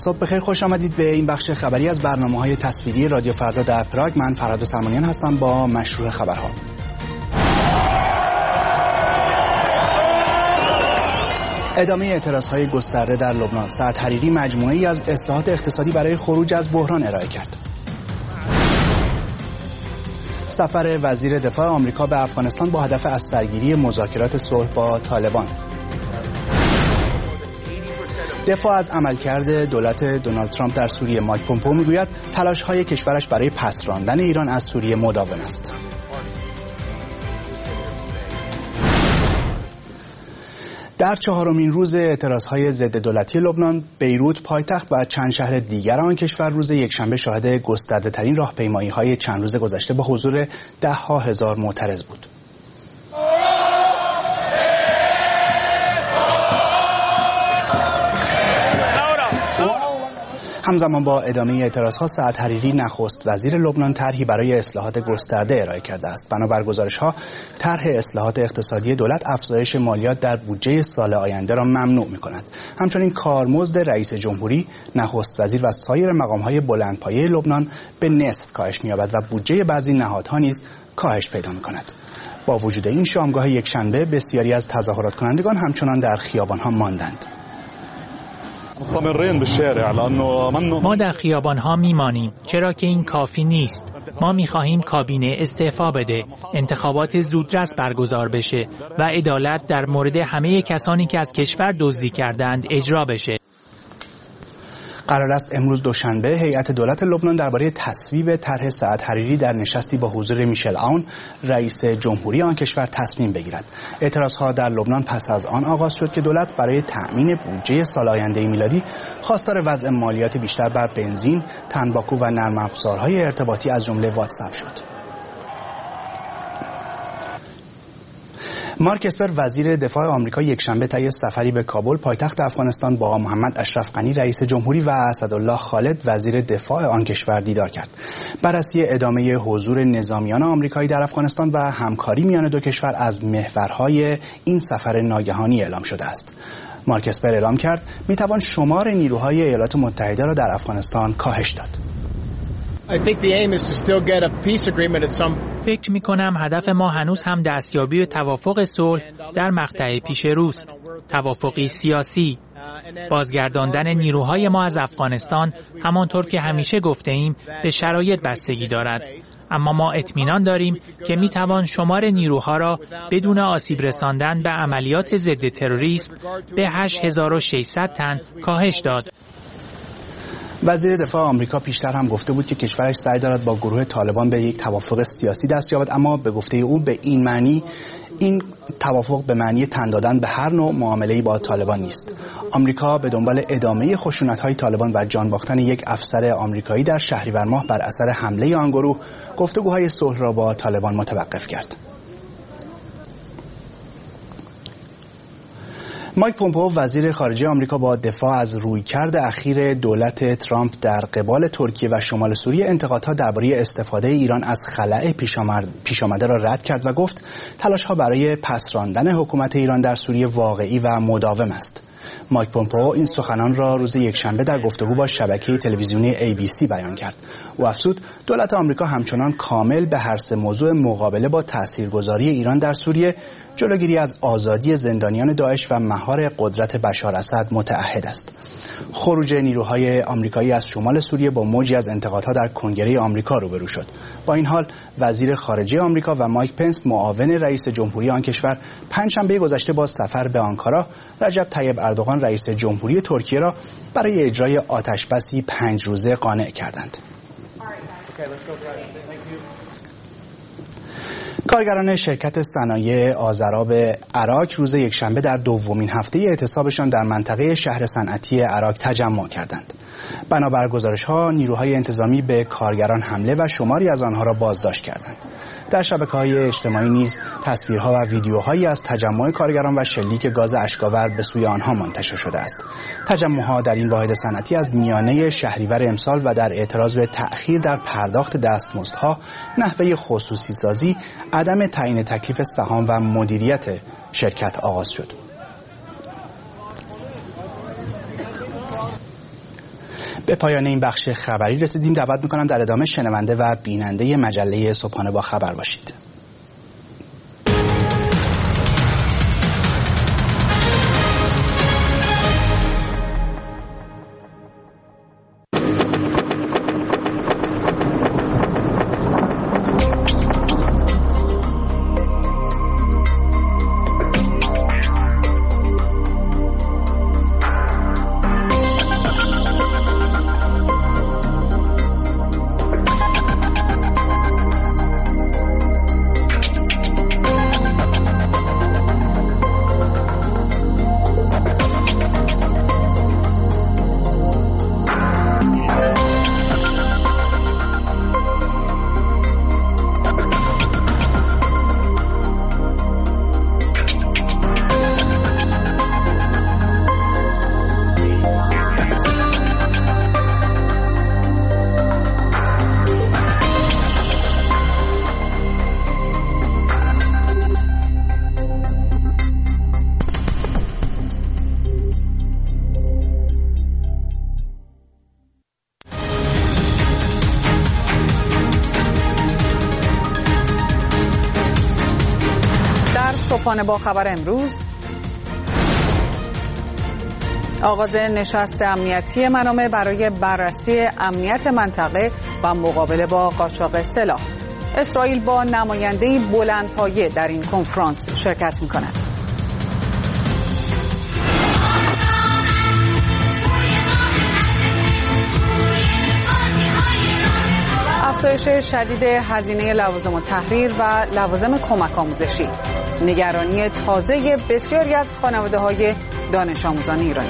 صبح بخیر، خوش آمدید به این بخش خبری از برنامه‌های تصویری رادیو فردا در پراگ. من فرهاد سلمانیان هستم با مشروع خبرها. ادامه اعتراضهای گسترده در لبنان. سعد حریری مجموعه‌ای از اصلاحات اقتصادی برای خروج از بحران ارائه کرد. سفر وزیر دفاع آمریکا به افغانستان با هدف از سرگیری مذاکرات صلح با طالبان. دفاع از عملکرد دولت دونالد ترامپ در سوریه. مایک پومپئو میگوید تلاش‌های کشورش برای پس راندن ایران از سوریه مداوم است. در چهارمین روز اعتراضهای ضد دولتی لبنان، بیروت پایتخت و چند شهر دیگر آن کشور روز یکشنبه شاهد گسترده‌ترین راهپیمایی‌های چند روز گذشته با حضور ده‌ها هزار معترض بود. همزمان با ادامه اعتراضها، سعد حریری نخست وزیر لبنان طرحی برای اصلاحات گسترده ارائه کرده است. بنابر گزارش‌ها، طرح اصلاحات اقتصادی دولت افزایش مالیات در بودجه سال آینده را ممنوع می‌کند. همچنین کارمزد رئیس جمهوری، نخست وزیر و سایر مقام‌های بلندپایه لبنان به نصف کاهش می‌یابد و بودجه بعضی نهادها نیز کاهش پیدا می‌کند. با وجود این، شامگاه یکشنبه بسیاری از تظاهرات کنندگان همچنان در خیابان‌ها ماندند. ما در خیابان‌ها میمانیم، چرا که این کافی نیست. ما می‌خواهیم کابینه استعفا بده، انتخابات زودرس برگزار بشه و عدالت در مورد همه کسانی که از کشور دزدی کردند اجرا بشه. قرار است امروز دوشنبه هیئت دولت لبنان درباره تصویب طرح سعد حریری در نشستی با حضور میشل عون رئیس جمهوری آن کشور تصمیم بگیرد. اعتراضها در لبنان پس از آن آغاز شد که دولت برای تأمین بودجه سال آینده میلادی خواستار وضع مالیات بیشتر بر بنزین، تنباکو و نرم افزارهای ارتباطی از جمله واتساپ شد. مارک اسپر وزیر دفاع آمریکا یکشنبه طی سفری به کابل پایتخت افغانستان با محمد اشرف غنی رئیس جمهوری و اسدالله خالد وزیر دفاع آن کشور دیدار کرد. بررسی ادامه حضور نظامیان آمریکایی در افغانستان و همکاری میان دو کشور از محورهای این سفر ناگهانی اعلام شده است. مارک اسپر اعلام کرد میتوان شمار نیروهای ایالات متحده را در افغانستان کاهش داد. فکر می‌کنم هدف ما هنوز هم دستیابی به توافق صلح در مقطع پیش روست. توافقی سیاسی. بازگرداندن نیروهای ما از افغانستان همانطور که همیشه گفته‌ایم به شرایط بستگی دارد. اما ما اطمینان داریم که می‌توان شمار نیروها را بدون آسیب رساندن به عملیات ضد تروریسم به 8600 تن کاهش داد. وزیر دفاع آمریکا پیشتر هم گفته بود که کشورش سعی دارد با گروه طالبان به یک توافق سیاسی دست یابد، اما به گفته او به این معنی این توافق به معنی تن دادن به هر نوع معامله‌ای با طالبان نیست. آمریکا به دنبال ادامه خشونت‌های طالبان و جان باختن یک افسر آمریکایی در شهریور ماه بر اثر حمله آن گروه، گفتگوهای صلح را با طالبان متوقف کرد. مایک پومپئو وزیر خارجه آمریکا با دفاع از رویکرد اخیر دولت ترامپ در قبال ترکیه و شمال سوریه انتقادها درباره استفاده ایران از خلأ پیش آمده را رد کرد و گفت تلاش‌ها برای پس راندن حکومت ایران در سوریه واقعی و مداوم است. مایک پومپئو این سخنان را روز یکشنبه در گفتگو با شبکه تلویزیونی ABC بیان کرد. او افزود دولت آمریکا همچنان کامل به هر سه موضوع مقابله با تاثیرگذاری ایران در سوریه، جلوگیری از آزادی زندانیان داعش و مهار قدرت بشار اسد متعهد است. خروج نیروهای آمریکایی از شمال سوریه با موجی از انتقادها در کنگره آمریکا روبرو شد. با این حال وزیر خارجه آمریکا و مایک پنس معاون رئیس جمهوری آن کشور پنجشنبه گذشته با سفر به آنکارا رجب طیب اردوغان رئیس جمهوری ترکیه را برای اجرای آتشبسی 5 روزه قانع کردند. کارگران شرکت صنایع آذراب عراق روز یکشنبه در دومین هفته اعتصابشان در منطقه شهر صنعتی عراق تجمع کردند. بنابر گزارش‌ها نیروهای انتظامی به کارگران حمله و شماری از آنها را بازداشت کردند. در شبکه‌های اجتماعی نیز تصویرها و ویدیوهایی از تجمع کارگران و شلیک گاز اشک‌آور به سوی آنها منتشر شده است. تجمع‌ها در این واحد صنعتی از میانه شهریور امسال و در اعتراض به تأخیر در پرداخت دستمزدها، نحوه خصوصی سازی، عدم تعیین تکلیف سهام و مدیریت شرکت آغاز شد. به پایان این بخش خبری رسیدیم. دعوت میکنم در ادامه شنونده و بیننده مجله صبحانه با خبر باشید. صبحانه با خبر امروز، آغاز نشست امنیتی منامه برای بررسی امنیت منطقه و مقابله با قاچاق سلاح. اسرائیل با نماینده‌ای بلندپایه در این کنفرانس شرکت می‌کند. افزایش شدید هزینه لوازم التحریر و لوازم کمک آموزشی، نگرانی تازه بسیاری از خانواده‌های دانش آموزان ایرانی.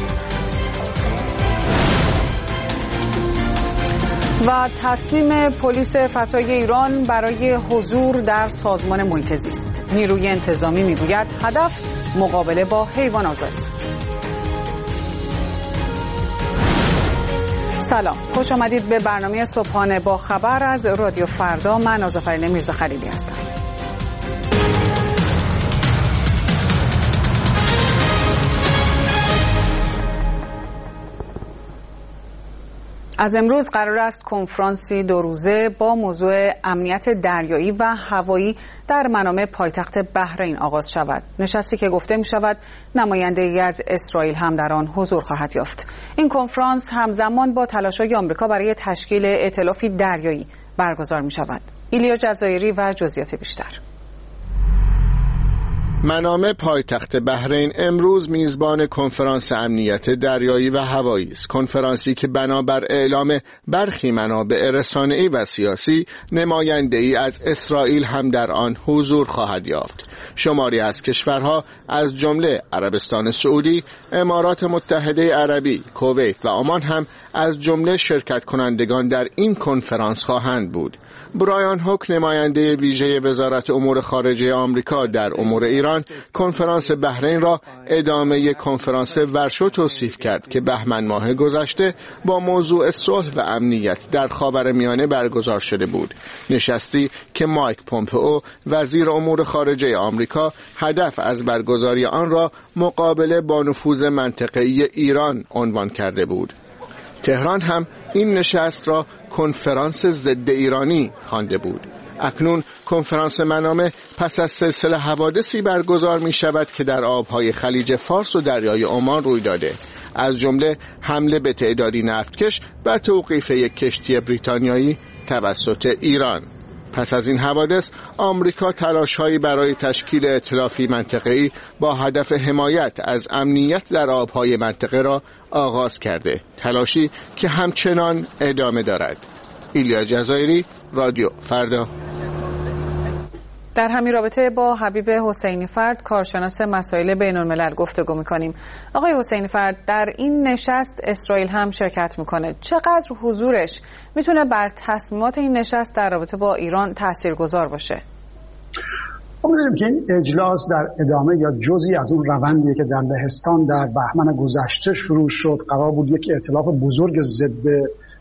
و تصمیم پلیس فتای ایران برای حضور در سازمان محیط زیست. نیروی انتظامی میگوید هدف مقابله با حیوان آزاری است. سلام، خوش آمدید به برنامه صبحانه با خبر از رادیو فردا. من آذرین میرزاخلیلی هستم. از امروز قرار است کنفرانسی 2 روزه با موضوع امنیت دریایی و هوایی در منامه پایتخت بحرین آغاز شود. نشستی که گفته می شود نماینده‌ای از اسرائیل هم در آن حضور خواهد یافت. این کنفرانس همزمان با تلاش‌های آمریکا برای تشکیل ائتلافی دریایی برگزار می شود. ایلیا جزایری و جزئیات بیشتر. منامه پایتخت بحرین امروز میزبان کنفرانس امنیت دریایی و هوایی است. کنفرانسی که بنابر اعلام برخی منابع رسانه‌ای و سیاسی نماینده‌ای از اسرائیل هم در آن حضور خواهد یافت. شماری از کشورها از جمله عربستان سعودی، امارات متحده عربی، کویت و عمان هم از جمله شرکت کنندگان در این کنفرانس خواهند بود. برایان هوک، نماینده ویژه وزارت امور خارجه آمریکا در امور ایران، کنفرانس بحرین را ادامه کنفرانس ورشو توصیف کرد که بهمن ماه گذشته با موضوع صلح و امنیت در خاورمیانه برگزار شده بود. نشستی که مایک پومپئو، وزیر امور خارجه آمریکا، هدف از برگزاری آن را مقابله با نفوذ منطقه‌ای ایران عنوان کرده بود. تهران هم این نشست را کنفرانس ضد ایرانی خوانده بود. اکنون کنفرانس منامه پس از سلسله حوادثی برگزار می شود که در آبهای خلیج فارس و دریای عمان روی داده، از جمله حمله به تعدادی نفتکش و توقیف یک کشتی بریتانیایی توسط ایران. پس از این حوادث آمریکا تلاش‌هایی برای تشکیل ائتلافی منطقه‌ای با هدف حمایت از امنیت در آبهای منطقه را آغاز کرده، تلاشی که همچنان ادامه دارد. ایلیا جزایری، رادیو فردا. در همین رابطه با حبیب حسینی فرد، کارشناس مسائل بین‌الملل گفتگو می‌کنیم. آقای حسینی فرد، در این نشست اسرائیل هم شرکت می‌کنه. چقدر حضورش میتونه بر تصمیمات این نشست در رابطه با ایران تاثیرگذار باشه؟ ما می‌دونیم که این اجلاس در ادامه یا جزئی از اون روندیه که در لهستان در بهمن گذشته شروع شد. قرار بود یک ائتلاف بزرگ ضد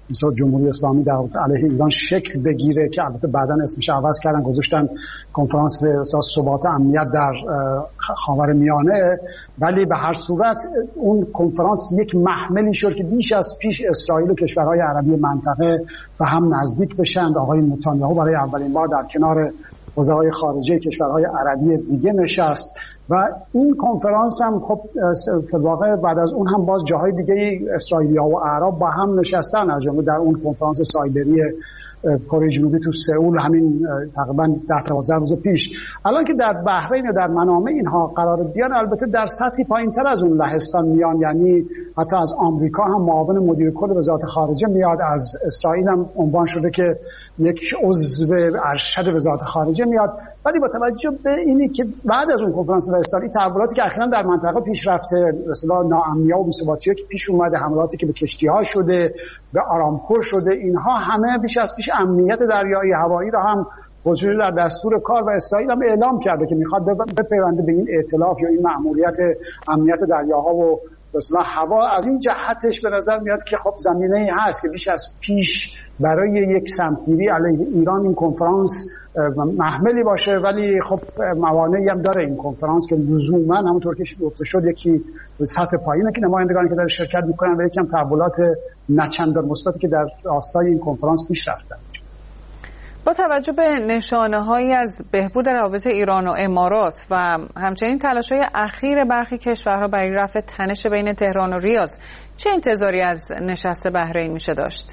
مثلا جمهوری اسلامی در علیه ایران شکل بگیره که البته بعداً اسمش عوض کردن گذاشتن کنفرانس ثبات امنیت در خاورمیانه، ولی به هر صورت اون کنفرانس یک محملی شد که بیش از پیش اسرائیل و کشورهای عربی منطقه به هم نزدیک بشن. آقای نتانیاهو برای اولین بار در کنار وزرای خارجه کشورهای عربی دیگه نشست و این کنفرانس هم خب در واقع بعد از اون هم باز جاهای دیگه اسرائیلی‌ها و اعراب با هم نشستن، از جمله در اون کنفرانس سایبری کره جنوبی تو سئول همین تقریبا 10-12 روز پیش. الان که در بحرین و در منامه اینها قرار بیان، البته در سطحی پایین‌تر از اون لهستان میان، یعنی حتی از آمریکا هم معاون مدیر کل وزارت خارجه میاد، از اسرائیل هم عنوان شده که یک عضو ارشد وزارت خارجه میاد. ولی با توجه به اینی که بعد از اون کنفرانس لهستانی تحولاتی که اخیراً در منطقه پیش رفته، مثلا ناامنی‌ها و بی‌ثباتی‌ها که پیش اومده، حملاتی که به کشتی‌ها شده، به آرامکو شده، اینها همه بیش از پیش امنیت دریایی هوایی را هم وجود در دستور کار و اسرائیل هم اعلام کرده که میخواد بپیونده به این ائتلاف یا این مأموریت امنیت دریاها و مثلا هوا. از این جهتش به نظر میاد که خب زمینه‌ای هست که بیش از پیش برای یک سمتگیری علیه ایران این کنفرانس محملی باشه، ولی خب موانعی هم داره این کنفرانس که لزوما همونطور که گفته شد یکی سطح پایینه که نمایندگانی که در شرکت میکنن و یکم تحولات نچندان مثبتی که در راستای این کنفرانس پیش رفتن. با توجه به نشانه‌هایی از بهبود روابط ایران و امارات و همچنین تلاش‌های اخیر برخی کشورها برای رفع تنش بین تهران و ریاض، چه انتظاری از نشست بحرین میشه داشت؟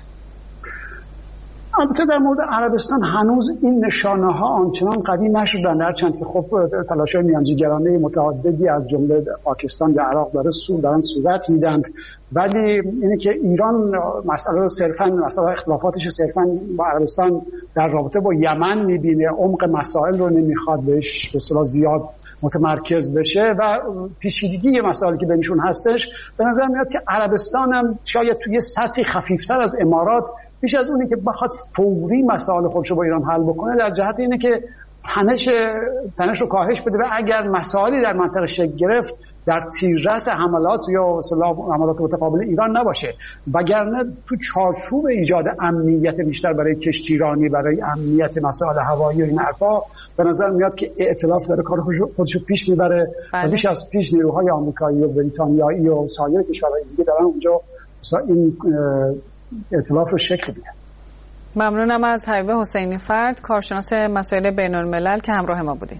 البته در مورد عربستان هنوز این نشانه‌ها آنچنان قوی نشدن، هرچند که خب تلاش‌های میانجیگرانه متعددی از جمله پاکستان و عراق دارن صورت میدن، ولی اینه که ایران مسئله اختلافاتش صرفاً با عربستان در رابطه با یمن میبینه، عمق مسائل رو نمیخواد بهش به اصطلاح زیاد متمرکز بشه و پیچیدگی مسائلی که بینشون هستش. به نظر میاد که عربستان هم شاید توی سطحی خفیفتر از امارات بیش از اونی که بخواد فوری مسائل خودش رو با ایران حل بکنه، در جهت اینه که تنش رو کاهش بده و اگر مسائلی در منطقه شکل گرفت در تیررس حملات یا حملات متقابل ایران نباشه، وگرنه تو چارچوب ایجاد امنیت بیشتر برای کشتیرانی، برای امنیت مسائل هوایی و این حرفا، به نظر میاد که ائتلاف داره کار خودش رو پیش میبره و بیش از پیش نیروهای آمریکایی و بریتانیایی و سایر کشورهای دیگه دارن اونجا این ائتلاف رو شکل میدن. ممنونم از حبیب حسینی فرد، کارشناس مسائل بین‌الملل که همراه ما بودیم.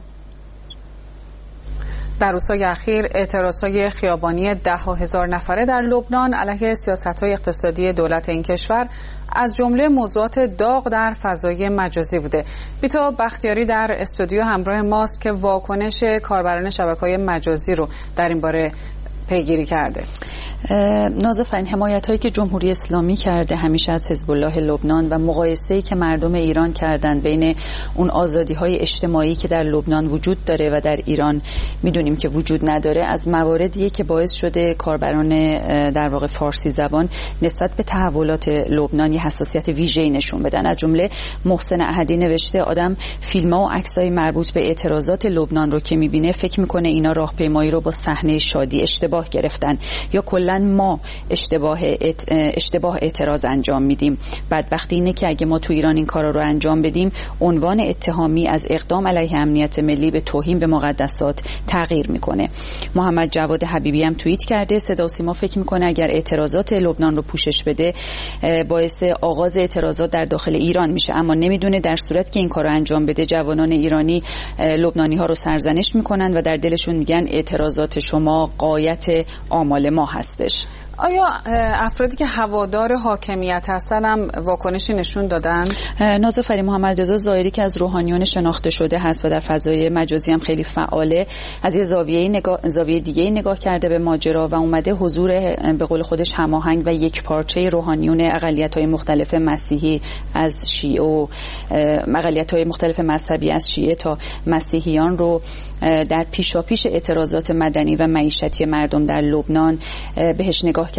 در روزهای اخیر اعتراضهای خیابانی 10,000 نفره در لبنان علیه سیاست‌های اقتصادی دولت این کشور از جمله موضوعات داغ در فضای مجازی بوده. بیتا بختیاری در استودیو همراه ماست که واکنش کاربران شبکه‌های مجازی رو در این باره پیگیری کرده. نازفرین حمایت هایی که جمهوری اسلامی کرده همیشه از حزب الله لبنان و مقایسه‌ای که مردم ایران کردن بین اون آزادی های اجتماعی که در لبنان وجود داره و در ایران میدونیم که وجود نداره، از مواردیه که باعث شده کاربران در واقع فارسی زبان نسبت به تحولات لبنان حساسیت ویژه‌ای نشون بدن. از جمله محسن احدی نوشته آدم فیلم‌ها و عکس‌های مربوط به اعتراضات لبنان رو که می‌بینه فکر می‌کنه اینا راهپیمایی رو با صحنه شادی اشتباه گرفتن یا کلاً ما اشتباه اعتراض انجام میدیم. بدبختی اینه که اگه ما تو ایران این کارا رو انجام بدیم، عنوان اتهامی از اقدام علیه امنیت ملی به توهین به مقدسات تغییر میکنه. محمد جواد حبیبی هم توییت کرده صدا و سیما فکر میکنه اگر اعتراضات لبنان رو پوشش بده باعث آغاز اعتراضات در داخل ایران میشه، اما نمیدونه در صورت که این کارو انجام بده جوانان ایرانی لبنانی ها رو سرزنش میکنن و در دلشون میگن اعتراضات شما غایت آمال ما هستش. آیا افرادی که هوادار حاکمیت هستن هم واکنشی نشون دادن؟ نازفرین محمد رضا ظاهری که از روحانیون شناخته شده هست و در فضای مجازی هم خیلی فعاله، از یه زاویه دیگه نگاه کرده به ماجرا و اومده حضور به قول خودش هماهنگ و یک پارچه روحانیون اقلیت‌های مختلف مسیحی از شیعه و اقلیت‌های مختلف مذهبی از شیعه تا مسیحیان رو در پیشاپیش اعتراضات مدنی و معیشتی مردم در لبنان بهش نگاه کرده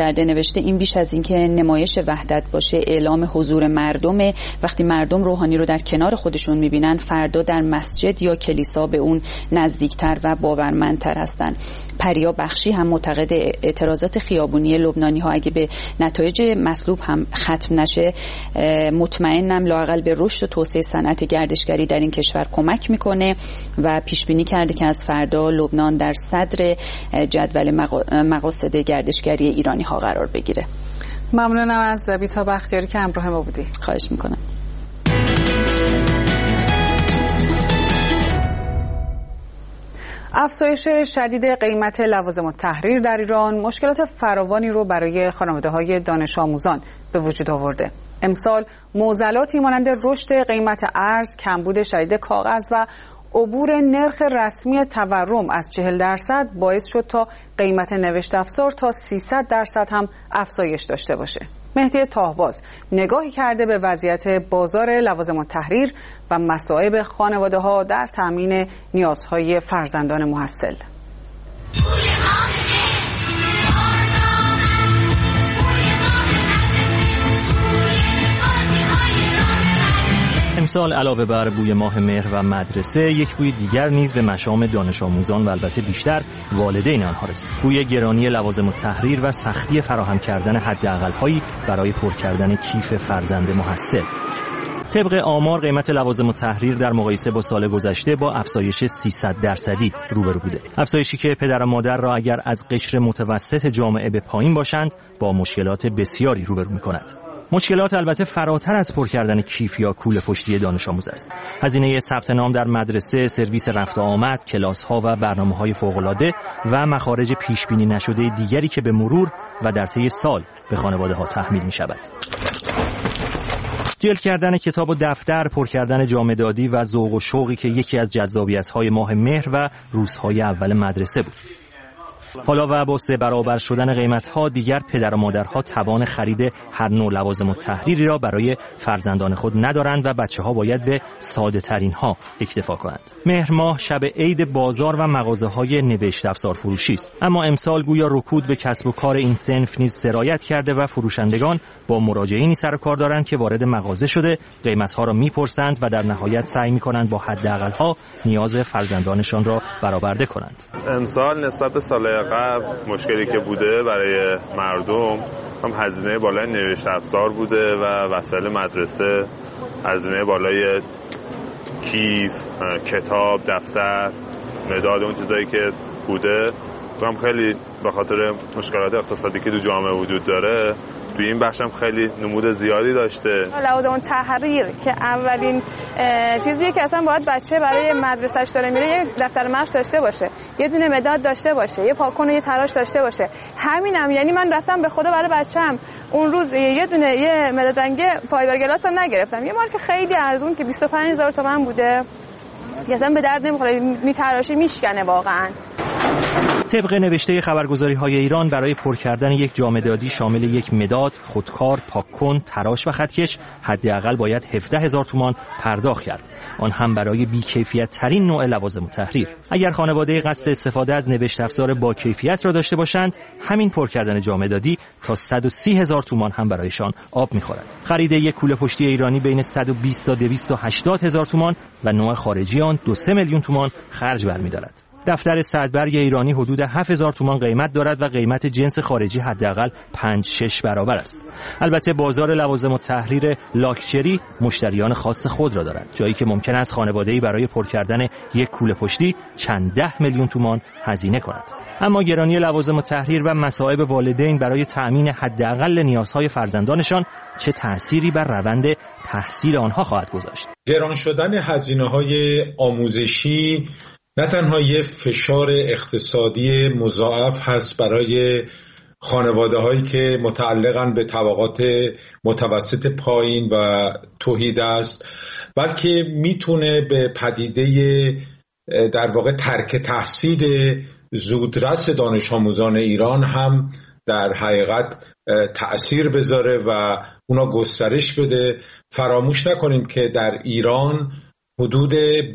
کرده، نوشته این بیش از اینکه نمایش وحدت باشه، اعلام حضور مردمه. وقتی مردم روحانی رو در کنار خودشون میبینن، فردا در مسجد یا کلیسا به اون نزدیکتر و باورمندتر هستن. پریا بخشی هم معتقد اعتراضات خیابونی لبنانی‌ها اگه به نتایج مطلوب هم ختم نشه، مطمئنم لااقل به رشد و توسعه صنعت گردشگری در این کشور کمک میکنه و پیش بینی کرده که از فردا لبنان در صدر جدول مقاصد گردشگری ایرانی ها قرار بگیره. ممنونم از بیتا بختیاری که همراه ما بودی. خواهش میکنم. افزایش شدید قیمت لوازم التحریر در ایران مشکلات فراوانی رو برای خانواده‌های دانش آموزان به وجود آورده. امسال معضلاتی مانند رشد قیمت ارز، کمبود شدید کاغذ و عبور نرخ رسمی تورم از 40% باعث شد تا قیمت نوشت افزار تا 300% هم افزایش داشته باشه. مهدی طاهباز نگاهی کرده به وضعیت بازار لوازم التحریر و مصائب خانواده‌ها در تامین نیازهای فرزندان محصل. امسال علاوه بر بوی ماه مهر و مدرسه، یک بوی دیگر نیز به مشام دانش آموزان و البته بیشتر والدین آنها رسید. بوی گرانی لوازم التحریر و سختی فراهم کردن حداقل‌هایی برای پر کردن کیف فرزند محصل. طبق آمار قیمت لوازم التحریر در مقایسه با سال گذشته با افزایش 300% روبرو بوده. افزایشی که پدر و مادر را اگر از قشر متوسط جامعه به پایین باشند با مشکلات بسیاری روبرو می‌کند. مشکلات البته فراتر از پر کردن کیف یا کوله پشتی دانش آموز است. هزینه ثبت نام در مدرسه، سرویس رفت و آمد، کلاس‌ها و برنامه‌های فوق‌العاده و مخارج پیش بینی نشده دیگری که به مرور و در طی سال به خانواده‌ها تحمیل می‌شود. جلد کردن کتاب و دفتر، پر کردن جامدادی و ذوق و شوقی که یکی از جذابیت‌های ماه مهر و روزهای اول مدرسه بود. حالا و با 3 برابر شدن قیمت‌ها دیگر پدر و مادرها توان خرید هر نوع لوازم التحریری را برای فرزندان خود ندارند و بچه‌ها باید به ساده‌ترین‌ها اکتفا کنند. مهر ماه شب عید بازار و مغازه‌های نوشت افزار فروشی است، اما امسال گویا رکود به کسب و کار این صنف نیز سرایت کرده و فروشندگان با مراجعینی سر و کار دارند که وارد مغازه شده قیمت‌ها را می‌پرسند و در نهایت سعی می‌کنند با حداقل‌ها نیاز فرزندانشان را برآورده کنند. امسال نسبت به سال قبل مشکلی که بوده برای مردم هم هزینه بالای نوشت افزار بوده و وسایل مدرسه، هزینه بالای کیف، کتاب، دفتر، مداد، اون چیزایی که بوده. هم خیلی به خاطر مشکلات اقتصادی که تو جامعه وجود داره تو این بخش هم خیلی نمود زیادی داشته. لوازم التحریر که اولین چیزیه که اصلا باید بچه برای مدرسه‌اش داره میره یه دفتر مشق داشته باشه، یه دونه مداد داشته باشه، یه پاکن و یه تراش داشته باشه. همینم یعنی من رفتم به خدا برای بچه‌م اون روز یه مداد رنگی فایبر گلاس هم نگرفتم، یه مارک خیلی ارزون که 25000 تومان بوده، اصلا به درد نمیخوره، میتراشه میشکنه واقعا. طبق نوشته خبرگزاری‌های ایران برای پر کردن یک جامدادی شامل یک مداد، خودکار، پاک‌کن، تراش و خطکش حداقل باید 17000 تومان پرداخت کرد. آن هم برای بی‌کیفیت ترین نوع لوازم التحریر. اگر خانواده قصد استفاده از نوشت افزار با کیفیت را داشته باشند، همین پر کردن جامدادی تا 130000 تومان هم برایشان آب می‌خورد. خرید یک کوله پشتی ایرانی بین 120 تا 280000 تومان و نوع خارجی آن 2-3 میلیون تومان خرج برمی‌دارد. دفتر صدبرگ ایرانی حدود 7000 تومان قیمت دارد و قیمت جنس خارجی حداقل 5-6 برابر است. البته بازار لوازم التحریر لاکچری مشتریان خاص خود را دارد، جایی که ممکن است خانواده‌ای برای پر کردن یک کوله پشتی چند 10 میلیون تومان هزینه کند. اما گرانی لوازم التحریر و مصائب والدین برای تأمین حداقل نیازهای فرزندانشان چه تأثیری بر روند تحصیل آنها خواهد گذاشت؟ گران شدن هزینه‌های آموزشی نه تنها یه فشار اقتصادی مضاعف هست برای خانواده‌هایی که متعلقاً به طبقات متوسط پایین و توحید است، بلکه میتونه به پدیده در واقع ترک تحصیل زودرس دانش آموزان ایران هم در حقیقت تأثیر بذاره و اونا گسترش بده. فراموش نکنیم که در ایران حدود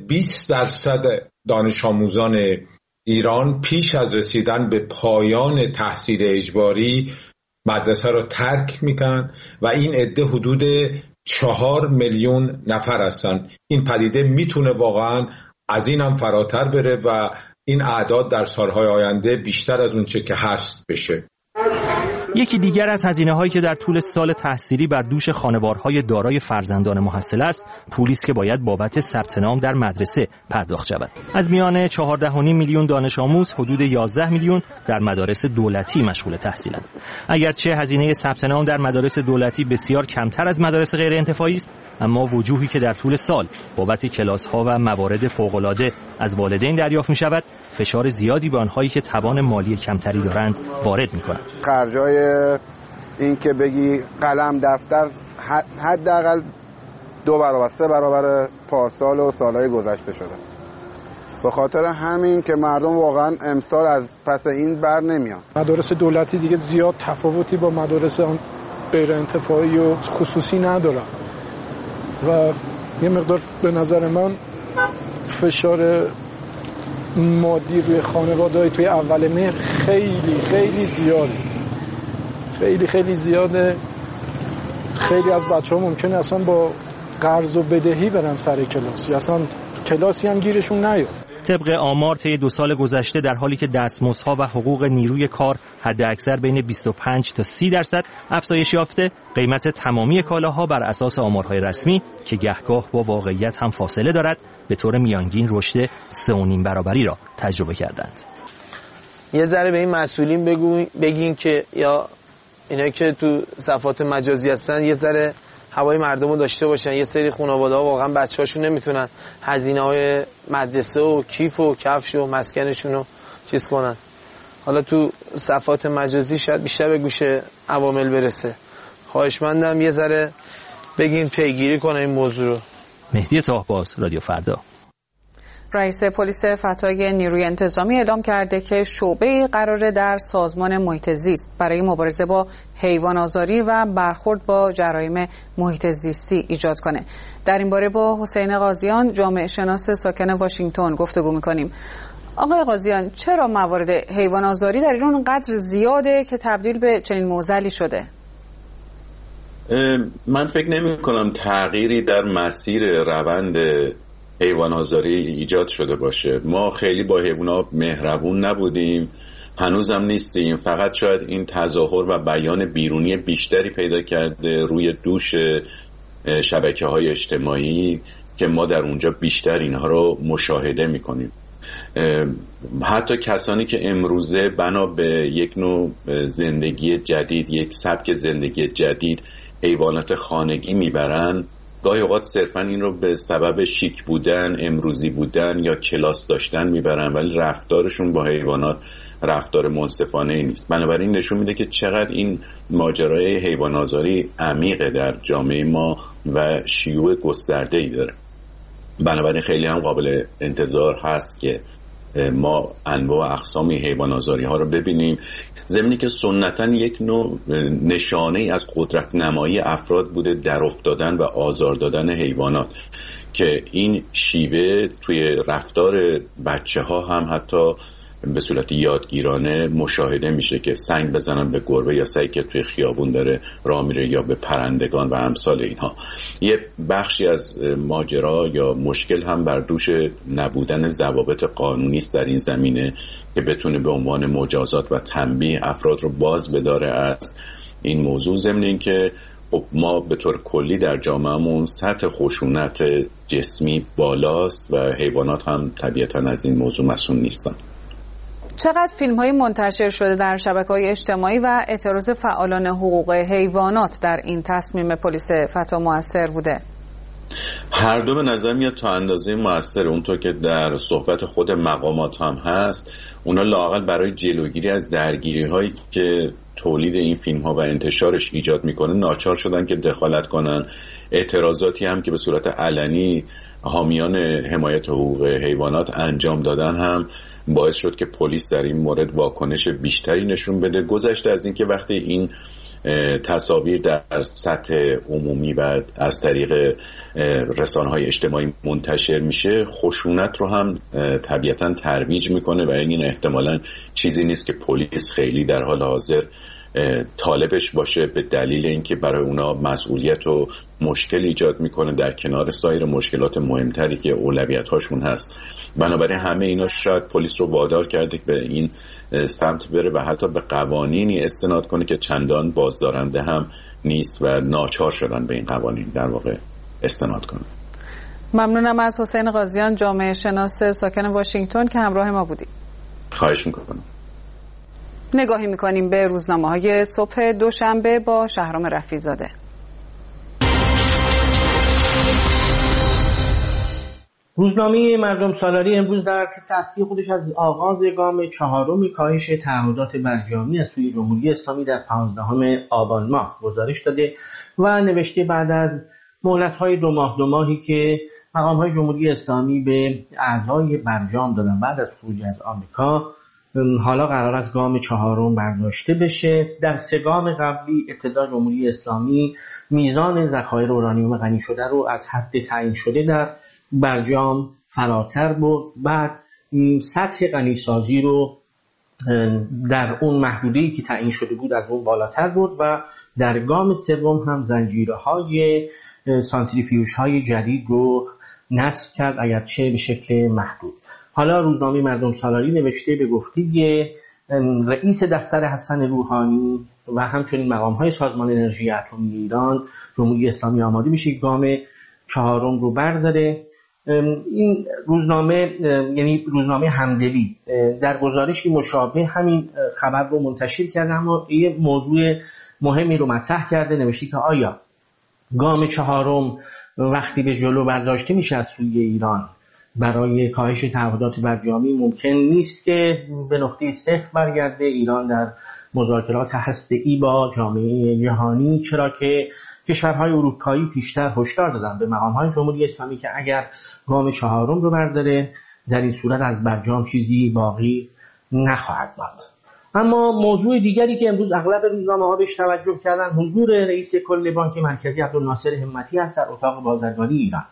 20% دانش آموزان ایران پیش از رسیدن به پایان تحصیل اجباری مدرسه رو ترک میکنن و این عده حدود 4 میلیون نفر هستن. این پدیده میتونه واقعا از این هم فراتر بره و این اعداد در سالهای آینده بیشتر از اون چه که هست بشه. یکی دیگر از هزینه‌هایی که در طول سال تحصیلی بر دوش خانوارهای دارای فرزندان محصل است، پولی است که باید بابت ثبت نام در مدرسه پرداخت شود. از میان 14.5 میلیون دانش آموز، حدود 11 میلیون در مدارس دولتی مشغول تحصیلند. اگرچه هزینه ثبت نام در مدارس دولتی بسیار کمتر از مدارس غیر انتفاعی است، اما وجوهی که در طول سال بابت کلاس‌ها و موارد فوق‌العاده از والدین دریافت می‌شود، فشار زیادی به آنهایی که توان مالی کمتری دارند وارد می‌کند. خرجای این که بگی قلم دفتر حداقل 2 برابر 3 برابر پارسال و سالهای گذشته شده. به خاطر همین که مردم واقعا امسال از پس این بر نمیان. مدارس دولتی دیگه زیاد تفاوتی با مدارس غیر انتفاعی و خصوصی ندارن و یه مقدار به نظر من فشار مادی روی خانواده‌های توی اول مهر خیلی زیاده. خیلی زیاده. خیلی از بچه‌ها ممکنه اصلا با قرض و بدهی برن سر کلاس یا اصلا کلاسی هم گیرشون نیاد. طبق آمار طی 2 سال گذشته، در حالی که دستمزدها و حقوق نیروی کار حداکثر بین 25 تا 30% افزایش یافته، قیمت تمامی کالاها بر اساس آمارهای رسمی که گهگاه با واقعیت هم فاصله دارد، به طور میانگین رشد 3.5 برابری را تجربه کردند. یه ذره به این مسئولین بگین که یا اینا که تو صفحات مجازی هستن یه ذره هوای مردم رو داشته باشن. یه سری خانواده‌ها واقعا بچه‌هاشون نمیتونن هزینه‌های مدرسه و کیف و کفش و مسکنشون رو چیز کنن. حالا تو صفحات مجازی شاید بیشتر به گوش عوامل برسه. خواهشمندم یه ذره بگین پیگیری کنه این موضوع رو. مهدی طاهباز، رادیو فردا. رئیس پلیس فتای نیروی انتظامی اعلام کرده که شعبه‌ای قراره در سازمان محیط زیست برای مبارزه با حیوان آزاری و برخورد با جرایم محیط زیستی ایجاد کنه. در این باره با حسین قاضیان، جامعه شناس ساکن واشنگتن گفتگو می‌کنیم. آقای قاضیان، چرا موارد حیوان آزاری در ایران انقدر زیاده که تبدیل به چنین معضلی شده؟ من فکر نمی‌کنم تغییری در مسیر روند حیوان آزاری ایجاد شده باشه. ما خیلی با حیوانات مهربون نبودیم، هنوزم نیستیم. فقط شاید این تظاهر و بیان بیرونی بیشتری پیدا کرده روی دوش شبکه‌های اجتماعی که ما در اونجا بیشتر اینها رو مشاهده می‌کنیم. حتی کسانی که امروزه بنا به یک نوع زندگی جدید، یک سبک زندگی جدید حیوانات خانگی میبرن، گاهی اوقات صرفا این رو به سبب شیک بودن، امروزی بودن یا کلاس داشتن میبرن، ولی رفتارشون با حیوانات رفتار منصفانه نیست. بنابراین نشون میده که چقدر این ماجرای حیوان آزاری عمیقه در جامعه ما و شیوع گسترده‌ای داره. بنابراین خیلی هم قابل انتظار هست که ما انواع و اقسام حیوان آزاری ها رو ببینیم، ضمنی که سنتاً یک نوع نشانه از قدرت نمایی افراد بوده در افتادن و آزار دادن حیوانات، که این شیوه توی رفتار بچه ها هم حتی به صورت یادگیرانه مشاهده میشه که سنگ بزنن به گربه یا سگی که توی خیابون داره راه میره یا به پرندگان و امثال اینها. یه بخشی از ماجرا یا مشکل هم بر دوش نبودن ضوابط قانونی است در این زمینه که بتونه به عنوان مجازات و تنبیه افراد رو باز بداره از این موضوع، ضمن اینکه خب ما به طور کلی در جامعهمون سطح خشونت جسمی بالاست و حیوانات هم طبیعتاً از این موضوع مسئول نیستن. چقدر فیلم‌های منتشر شده در شبکه‌های اجتماعی و اعتراض فعالان حقوق حیوانات در این تصمیم پلیس فتا موثر بوده؟ هر دو به نظر میاد تا اندازه موثر. اونطور که در صحبت خود مقامات هم هست، اونا لااقل برای جلوگیری از درگیری‌هایی که تولید این فیلم‌ها و انتشارش ایجاد میکنه ناچار شدن که دخالت کنن. اعتراضاتی هم که به صورت علنی حامیان حمایت حقوق حیوانات انجام دادن هم باعث شد که پلیس در این مورد واکنش بیشتری نشون بده. گذشته از این که وقتی این تصاویر در سطح عمومی و از طریق رسانه‌های اجتماعی منتشر میشه، خشونت رو هم طبیعتاً ترویج میکنه و این احتمالاً چیزی نیست که پلیس خیلی در حال حاضر طالبش باشه، به دلیل اینکه برای اونا مسئولیت و مشکل ایجاد میکنه در کنار سایر مشکلات مهمتری که اولویت هاشون هست. بنابراین همه اینا شاید پلیس رو وادار کرده که به این سمت بره و حتی به قوانینی استناد کنه که چندان بازدارنده هم نیست و ناچار شدن به این قوانین در واقع استناد کنه. ممنونم از حسین قاضیان، جامعه شناس ساکن واشنگتن که همراه ما بودید. خواهش میکنم. نگاهی میکنیم به روزنامه‌های صبح دوشنبه با شهرام رفیع‌زاده. روزنامه مردم سالاری امروز در تصحیح خودش از آغاز گام چهارم کاهش تعهدات برجامی از سوی جمهوری اسلامی در 15 آبان ماه گزارش داده و نوشته بعد از مهلت‌های دو ماهی که مقام‌های جمهوری اسلامی به اعضای برجام دادن بعد از خروج از آمریکا، حالا قرار است گام چهارم برداشته بشه. در سه گام قبلی ابتدا جمهوری اسلامی میزان ذخایر اورانیوم غنی شده رو از حد تعیین شده در برجام فراتر برد، بعد سطح غنیسازی رو در اون محدوده‌ای که تعیین شده بود از اون بالاتر برد و در گام سوم هم زنجیرهای سانتریفیوژهای جدید رو نصب کرد، اگرچه به شکل محدود. حالا روزنامه مردم سالاری نوشته به گفته رئیس دفتر حسن روحانی و همچنین مقام‌های سازمان انرژی اتمی ایران، جمهوری اسلامی آماده میشه گام چهارم رو برداره. این روزنامه یعنی روزنامه همدلی در گزارشی مشابه همین خبر رو منتشر کرده، اما یه موضوع مهمی رو مطرح کرده، نوشته که آیا گام چهارم وقتی به جلو برداشته میشه از سوی ایران برای کاهش تعهدات برجامی، ممکن نیست که به نقطه صفر برگرده ایران در مذاکرات هسته‌ای با جامعه جهانی، چرا که کشورهای اروپایی پیشتر هشدار دادن به مقام‌های جمهوری اسلامی که اگر گام چهارم رو برداره در این صورت از برجام چیزی باقی نخواهد ماند. اما موضوع دیگری که امروز اغلب روزنامه‌ها بهش توجه کردن حضور رئیس کل بانک مرکزی عبدالناصر همتی است در اتاق بازرگانی ایران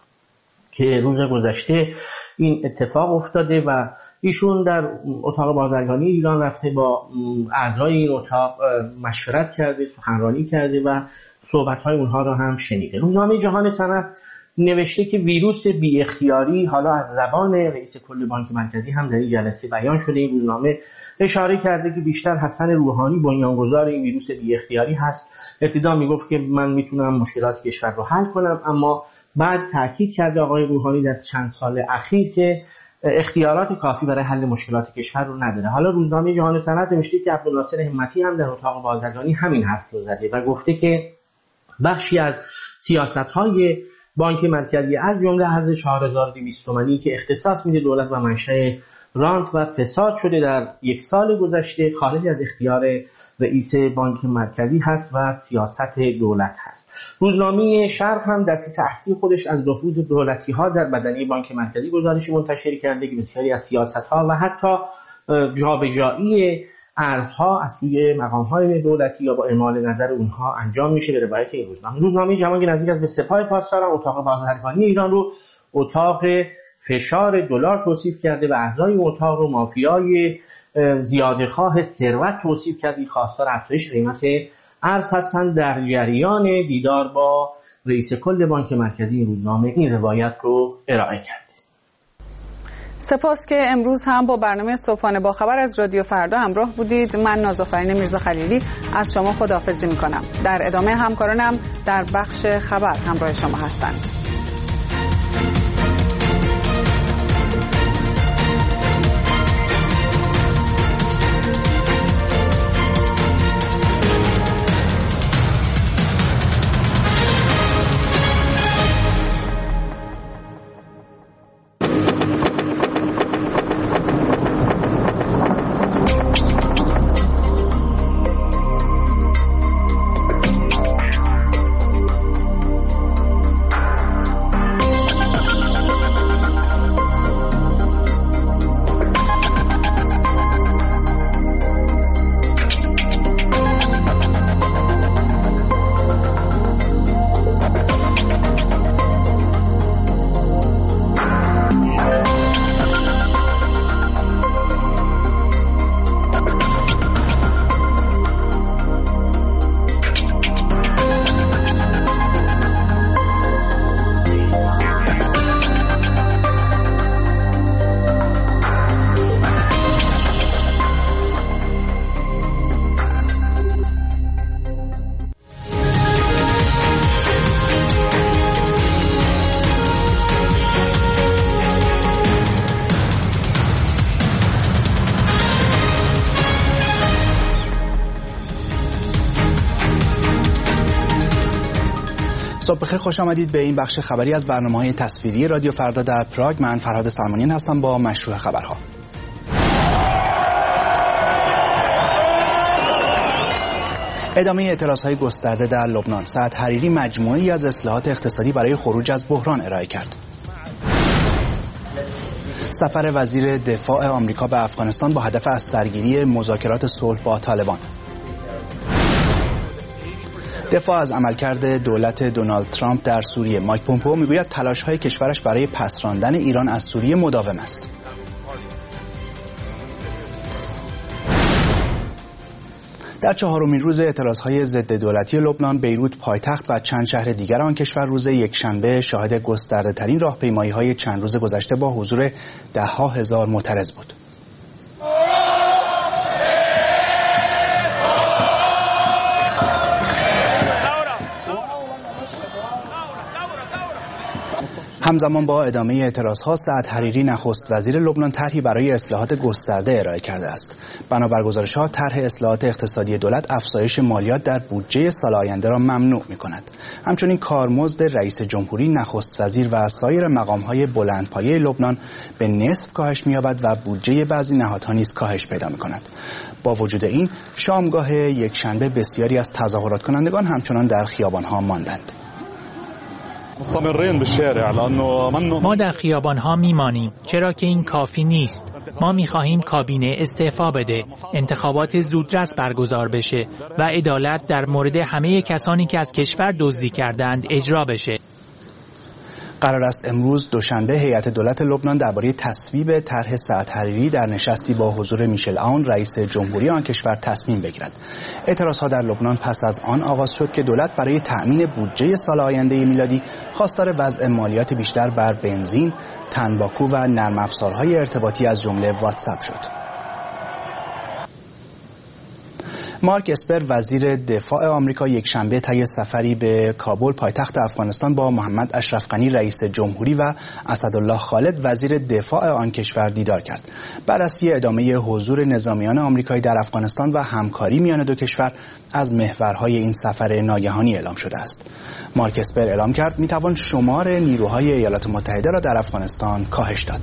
که روز گذشته این اتفاق افتاده و ایشون در اتاق بازرگانی ایران رفته با اعضای این اتاق مشورت کرده، سخنرانی کرده و صحبت‌های اونها رو هم شنیده. روزنامه جهان صنعت نوشته که ویروس بی اختیاری حالا از زبان رئیس کل بانک مرکزی هم در این جلسه بیان شده. این روزنامه اشاره کرده که بیشتر حسن روحانی بنیانگذار این ویروس بی اختیاری هست. ابتدا میگفت که من میتونم مشکلات کشور رو حل کنم، اما بعد تاکید کرده آقای روحانی در چند سال اخیر که اختیارات کافی برای حل مشکلات کشور رو نداره. حالا روزنامه جهان صنعت نوشته که عبدالناصر همتی هم در اتاق بازرگانی همین حرف رو زده و گفته که بخشی از سیاست‌های بانک مرکزی از جمله ارز 4200 تومانی که اختصاص میده دولت و منشأ رانت و فساد شده در یک سال گذشته خارج از اختیار رئیس بانک مرکزی هست و سیاست دولت هست. روزنامه شرق هم در تحقیق خودش از نفوذ دولتی‌ها در بدنه بانک مرکزی گزارشی منتشر کرده که بسیاری از سیاست‌ها و حتی جابجایی ارزها از سوی مقام‌های دولتی یا با اعمال نظر اونها انجام میشه. به روایت این روزنامه جمعی نزدیک از به سپاه پاسداران اتاق بازرگانی ایران رو اتاق فشار دلار توصیف کرده و اعضای اتاق رو مافیای زیاده‌خواه ثروت توصیف کرده، خواستار افزایش قیمت ارز هستند. در جریان دیدار با رئیس کل بانک مرکزی این روزنامه این روایت رو ارائه کرده. سپاس که امروز هم با برنامه صبحانه با خبر از رادیو فردا همراه بودید. من نازافرین میرزا خلیلی از شما خداحافظی میکنم. در ادامه همکارانم در بخش خبر همراه شما هستند. صبح بخیر، خوش آمدید به این بخش خبری از برنامه‌های تصویری رادیو فردا در پراگ. من فرهاد سلمانیان هستم با مشروع خبرها. ادامه اعتراضهای گسترده در لبنان. سعد حریری مجموعه‌ای از اصلاحات اقتصادی برای خروج از بحران ارائه کرد. سفر وزیر دفاع آمریکا به افغانستان با هدف از سرگیری مذاکرات صلح با طالبان. دفاع از عملکرد دولت دونالد ترامپ در سوریه. مایک پومپئو میگوید تلاش‌های کشورش برای پس راندن ایران از سوریه مداوم است. در چهارمین روز اعتراضهای ضد دولتی لبنان، بیروت پایتخت و چند شهر دیگر آن کشور روز یکشنبه شاهد گسترده‌ترین راهپیمایی‌های چند روز گذشته با حضور ده‌ها هزار معترض بود. همزمان با ادامه اعتراضها، سعد حریری نخست وزیر لبنان طرحی برای اصلاحات گسترده ارائه کرده است. بنابر گزارش‌ها، طرح اصلاحات اقتصادی دولت افزایش مالیات در بودجه سال آینده را ممنوع می‌کند. همچنین کارمزد رئیس جمهوری، نخست وزیر و سایر مقام‌های بلندپایه لبنان به نصف کاهش می‌یابد و بودجه بعضی نهادها نیز کاهش پیدا می‌کند. با وجود این، شامگاه یکشنبه بسیاری از تظاهرات کنندگان همچنان در خیابان‌ها ماندند. ما در خیابان‌ها میمانیم، چرا که این کافی نیست. ما می‌خواهیم کابینه استعفا بده، انتخابات زودرس برگزار بشه و عدالت در مورد همه کسانی که از کشور دزدی کردند اجرا بشه. قرار است امروز دوشنبه هیئت دولت لبنان درباره تصویب طرح سعد حریری در نشستی با حضور میشل عون رئیس جمهوری آن کشور تصمیم بگیرد. اعتراضها در لبنان پس از آن آغاز شد که دولت برای تأمین بودجه سال آینده میلادی خواستار وضع مالیات بیشتر بر بنزین، تنباکو و نرم افزارهای ارتباطی از جمله واتساپ شد. مارک اسپر وزیر دفاع آمریکا یکشنبه طی سفری به کابل پایتخت افغانستان با محمد اشرف غنی رئیس جمهوری و اسدالله خالد وزیر دفاع آن کشور دیدار کرد. بررسی ادامه حضور نظامیان آمریکایی در افغانستان و همکاری میان دو کشور از محورهای این سفر ناگهانی اعلام شده است. مارک اسپر اعلام کرد میتوان شمار نیروهای ایالات متحده را در افغانستان کاهش داد.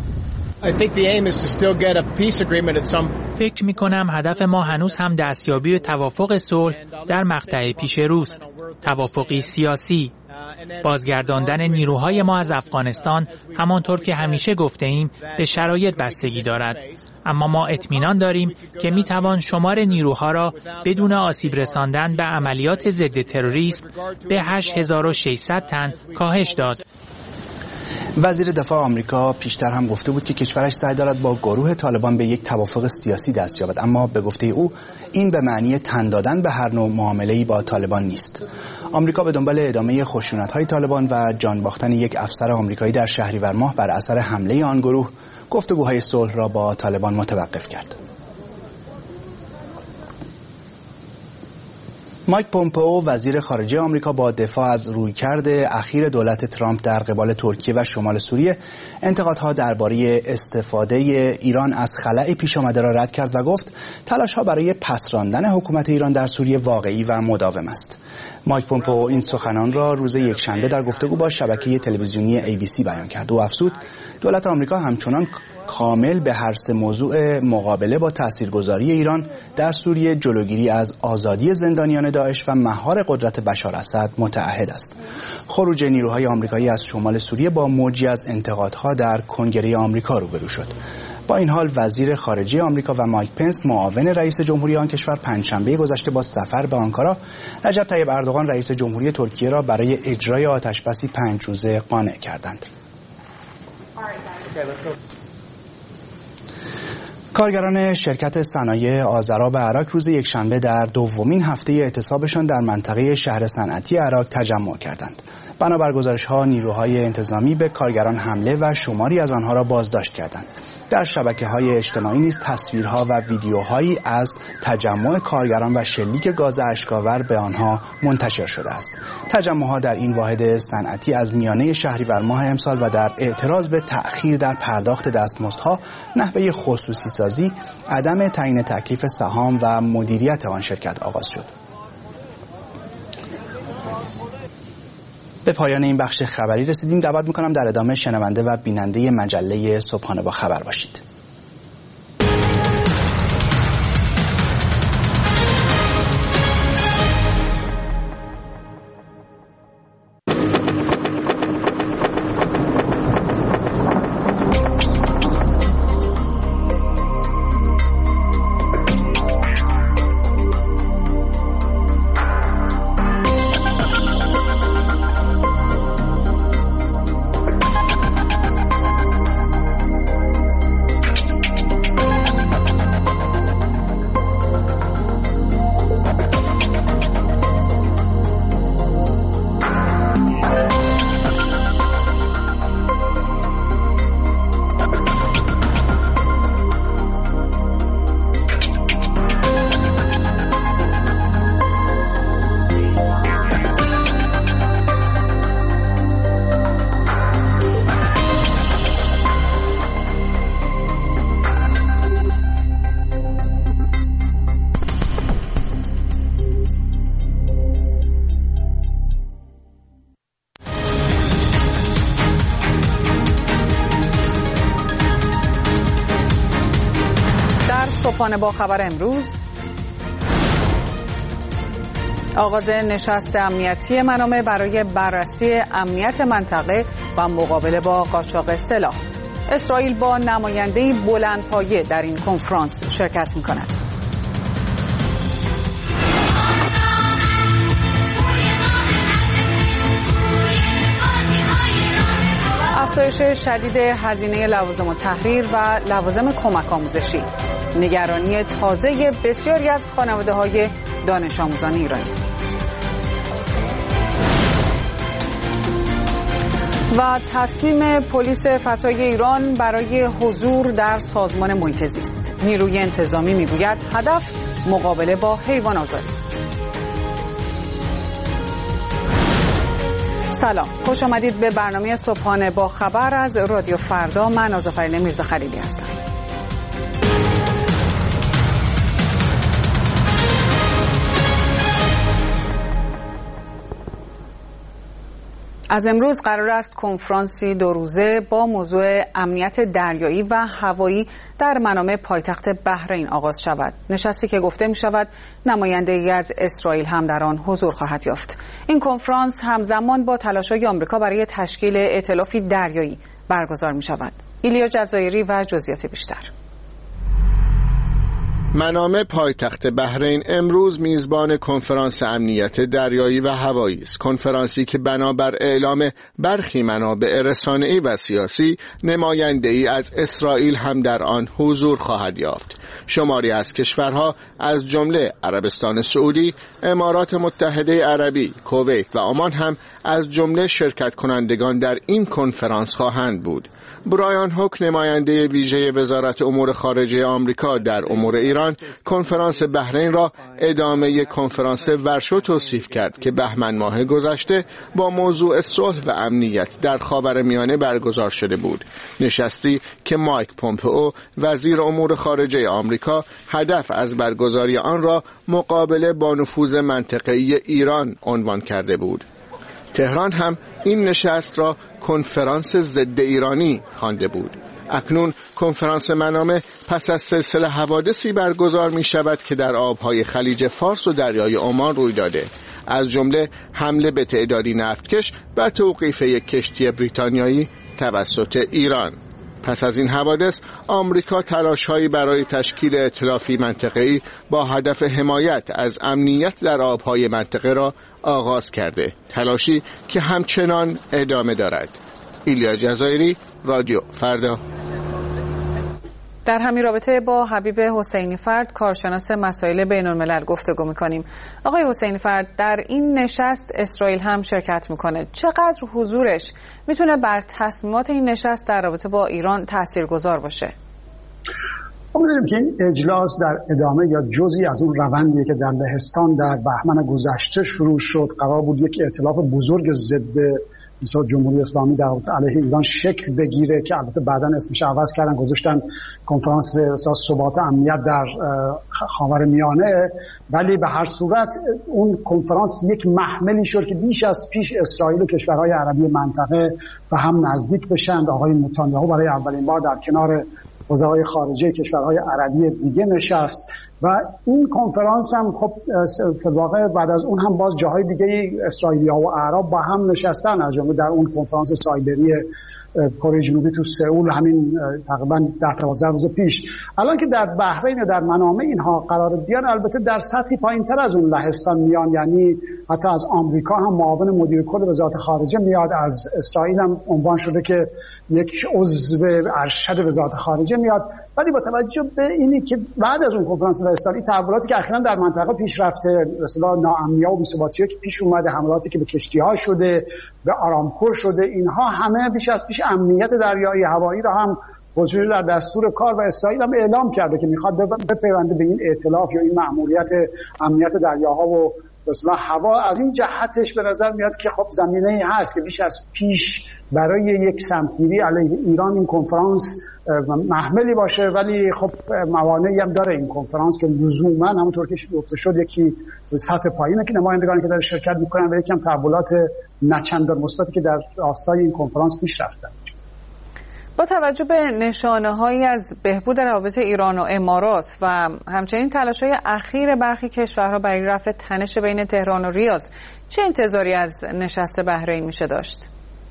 فکر می‌کنم هدف ما هنوز هم دستیابی و توافق صلح در مقطع پیش روست. توافقی سیاسی. بازگرداندن نیروهای ما از افغانستان همانطور که همیشه گفته‌ایم به شرایط بستگی دارد. اما ما اطمینان داریم که می‌توان شمار نیروها را بدون آسیب رساندن به عملیات ضد تروریسم به 8600 تن کاهش داد. وزیر دفاع آمریکا پیشتر هم گفته بود که کشورش سعی دارد با گروه طالبان به یک توافق سیاسی دست یابد، اما به گفته او این به معنی تن دادن به هر نوع معامله‌ای با طالبان نیست. آمریکا به دنبال ادامه خشونت‌های طالبان و جان باختن یک افسر آمریکایی در شهریور ماه بر اثر حمله آن گروه، گفتگوهای صلح را با طالبان متوقف کرد. مایک پومپئو وزیر خارجه آمریکا با دفاع از رویکرد اخیر دولت ترامپ در قبال ترکیه و شمال سوریه انتقادها درباره استفاده ایران از خلأ پیش آمده را رد کرد و گفت تلاش‌ها برای پس راندن حکومت ایران در سوریه واقعی و مداوم است. مایک پومپئو این سخنان را روز یکشنبه در گفتگو با شبکه تلویزیونی ABC بیان کرد. او افزود دولت آمریکا همچنان کامل به هر سه موضوع مقابله با تاثیرگذاری ایران در سوریه، جلوگیری از آزادی زندانیان داعش و مهار قدرت بشار اسد متعهد است. خروج نیروهای آمریکایی از شمال سوریه با موجی از انتقادها در کنگره آمریکا روبرو شد. با این حال وزیر خارجه آمریکا و مایک پنس معاون رئیس جمهوری آن کشور پنجشنبه گذشته با سفر به آنکارا رجب طیب اردوغان رئیس جمهوری ترکیه را برای اجرای آتشبسی 5 روزه قانع کردند. کارگران شرکت صنایع آذراب عراق روز یکشنبه در دومین هفته اعتصابشان در منطقه شهر صنعتی عراق تجمع کردند. بنابر گزارش‌ها نیروهای انتظامی به کارگران حمله و شماری از آنها را بازداشت کردند. در شبکه‌های اجتماعی نیز تصویرها و ویدیوهایی از تجمع کارگران و شلیک گاز اشک‌آور به آنها منتشر شده است. تجمع‌ها در این واحد صنعتی از میانه شهریور ماه امسال و در اعتراض به تأخیر در پرداخت دستمزدها، نحوه خصوصی سازی، عدم تعیین تکلیف سهام و مدیریت آن شرکت آغاز شد. به پایان این بخش خبری رسیدیم. دعوت میکنم در ادامه شنونده و بیننده مجله صبحانه با خبر باشید. صبحانه با خبر امروز، آغاز نشست امنیتی منامه برای بررسی امنیت منطقه و مقابله با قاچاق سلاح. اسرائیل با نماینده‌ای بلندپایه در این کنفرانس شرکت می‌کند. افزایش شدید هزینه لوازم التحریر و لوازم کمک آموزشی، نگرانی تازه بسیاری از خانواده‌های دانش آموزان ایرانی. و تصمیم پلیس فتای ایران برای حضور در سازمان محیط زیست. نیروی انتظامی میگوید هدف مقابله با حیوان آزاری است. سلام، خوش آمدید به برنامه صبحانه با خبر از رادیو فردا. من آذرین میرزاخلیلی هستم. از امروز قرار است کنفرانسی 2 روزه با موضوع امنیت دریایی و هوایی در منامه پایتخت بحرین آغاز شود. نشستی که گفته می شود نماینده‌ای از اسرائیل هم در آن حضور خواهد یافت. این کنفرانس همزمان با تلاش‌های آمریکا برای تشکیل ائتلافی دریایی برگزار می شود. ایلیا جزایری و جزئیات بیشتر. منامه پایتخت بحرین امروز میزبان کنفرانس امنیت دریایی و هوایی است. کنفرانسی که بنابر اعلام برخی منابع رسانه‌ای و سیاسی نماینده‌ای از اسرائیل هم در آن حضور خواهد یافت. شماری از کشورها از جمله عربستان سعودی، امارات متحده عربی، کویت و عمان هم از جمله شرکت کنندگان در این کنفرانس خواهند بود. برایان هوک، نماینده ویژه وزارت امور خارجه آمریکا در امور ایران، کنفرانس بحرین را ادامه کنفرانس ورشو توصیف کرد که بهمن ماه گذشته با موضوع صلح و امنیت در خاورمیانه برگزار شده بود. نشستی که مایک پومپئو، وزیر امور خارجه آمریکا، هدف از برگزاری آن را مقابله با نفوذ منطقه‌ای ایران عنوان کرده بود. تهران هم این نشست را کنفرانس ضد ایرانی خوانده بود. اکنون کنفرانس منامه پس از سلسله حوادثی برگزار می شود که در آبهای خلیج فارس و دریای عمان روی داده، از جمله حمله به تعدادی نفتکش و توقیف یک کشتی بریتانیایی توسط ایران. پس از این حوادث آمریکا تلاش‌هایی برای تشکیل ائتلافی منطقه‌ای با هدف حمایت از امنیت در آبهای منطقه را آغاز کرده، تلاشی که همچنان ادامه دارد. ایلیا جزایری، رادیو فردا. در همین رابطه با حبیب حسینی فرد، کارشناس مسائل بین‌الملل گفتگو می‌کنیم. آقای حسینی فرد، در این نشست اسرائیل هم شرکت می‌کنه. چقدر حضورش میتونه بر تصمیمات این نشست در رابطه با ایران تاثیرگذار باشه؟ ما می‌دونیم که این اجلاس در ادامه یا جزئی از اون روندی که در لهستان در بهمن گذشته شروع شد. قرار بود یک ائتلاف بزرگ ضد مثلا جمهوری اسلامی در علیه ایران شکل بگیره که البته بعداً اسمش عوض کردن گذاشتن کنفرانس ثبات امنیت در خاورمیانه، ولی به هر صورت اون کنفرانس یک محملی شد که بیش از پیش اسرائیل و کشورهای عربی منطقه به هم نزدیک بشن. آقای نتانیاهو برای اولین بار در کنار وزرای خارجه کشورهای عربی دیگه نشست و این کنفرانس هم خب در واقع بعد از اون هم باز جاهای دیگه اسرائیلی‌ها و اعراب با هم نشستن، از جمله در اون کنفرانس سایبری کره جنوبی تو سئول همین تقریبا 10-12 روز پیش. الان که در بحرین و در منامه اینها قرار بیان، البته در سطحی پایین‌تر از اون لهستان میان، یعنی حتی از آمریکا هم معاون مدیر کل وزارت خارجه میاد، از اسرائیل هم عنوان شده که یک عضو ارشد وزارت خارجه میاد. ولی با توجه به اینی که بعد از اون کنفرانس لهستانی تحولاتی که اخیراً در منطقه پیش رفته، مثلا ناامنی‌ها و بی‌ثباتی‌ها که پیش اومده، حملاتی که به کشتی‌ها شده، به آرامکو شده، اینها همه بیش از پیش امنیت دریایی هوایی را هم گذاشته در دستور کار و اسرائیل هم اعلام کرده که میخواد بپیونده به این ائتلاف یا این مأموریت امنیت دریاها و مثلا هوا. از این جهتش به نظر میاد که خب زمینه‌ای هست که بیش از پیش برای یک سمتگیری علیه ایران این کنفرانس محملی باشه، ولی خب موانعی هم داره این کنفرانس که لزوما همونطور که گفته شد یکی سطح پایینه که نمایندگانی که در شرکت میکنن و یکم تحولات نچندان مثبتی که در راستای این کنفرانس پیش رفتن. با توجه به نشانه‌هایی از بهبود روابط ایران و امارات و همچنین تلاش‌های اخیر برخی کشورها برای رفع تنش بین تهران و ریاض، چه انتظاری از نشست بحرین میشه داشت؟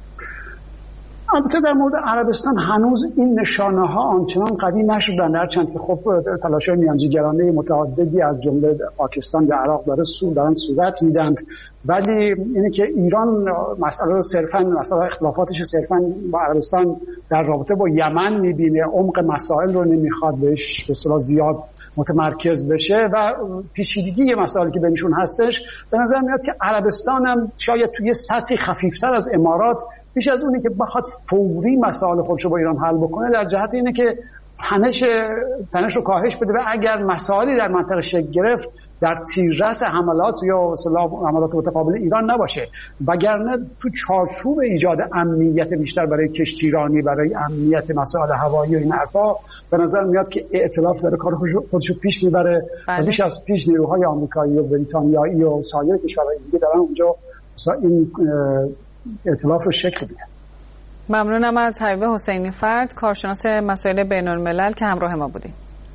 البته در مورد عربستان هنوز این نشانه‌ها آنچنان قوی نشدن، هرچند که خب تلاش‌های میانجیگرانه متعددی از جمله پاکستان و عراق دارن صورت میدن، ولی اینه که ایران مسئله اختلافاتش صرفاً با عربستان در رابطه با یمن میبینه، عمق مسائل رو نمیخواد بهش به اصطلاح زیاد متمرکز بشه و پیچیدگی مسائلی که بینشون هستش به نظر میاد که عربستان هم شاید توی سطحی خفیفتر از امارات بیش از اونی که بخواد فوری مسائل خودشو با ایران حل بکنه، در جهت اینه که تنش رو کاهش بده و اگر مسائلی در منطقه شکل گرفت در تیررس حملات یا حملات متقابل ایران نباشه، وگرنه تو چارچوب ایجاد امنیت بیشتر برای کشتیرانی، برای امنیت مسائل هوایی و این حرفا به نظر میاد که ائتلاف داره کار خودشو پیش میبره. و بیش از پیش نیروهای آمریکایی و بریتانیایی و سایر کشورهای دیگه دارن اونجا این ائتلاف رو شکل میدن. ممنونم از حبیب حسینی فرد، کارشناس مسائل بین‌الملل که همراه ما بودیم.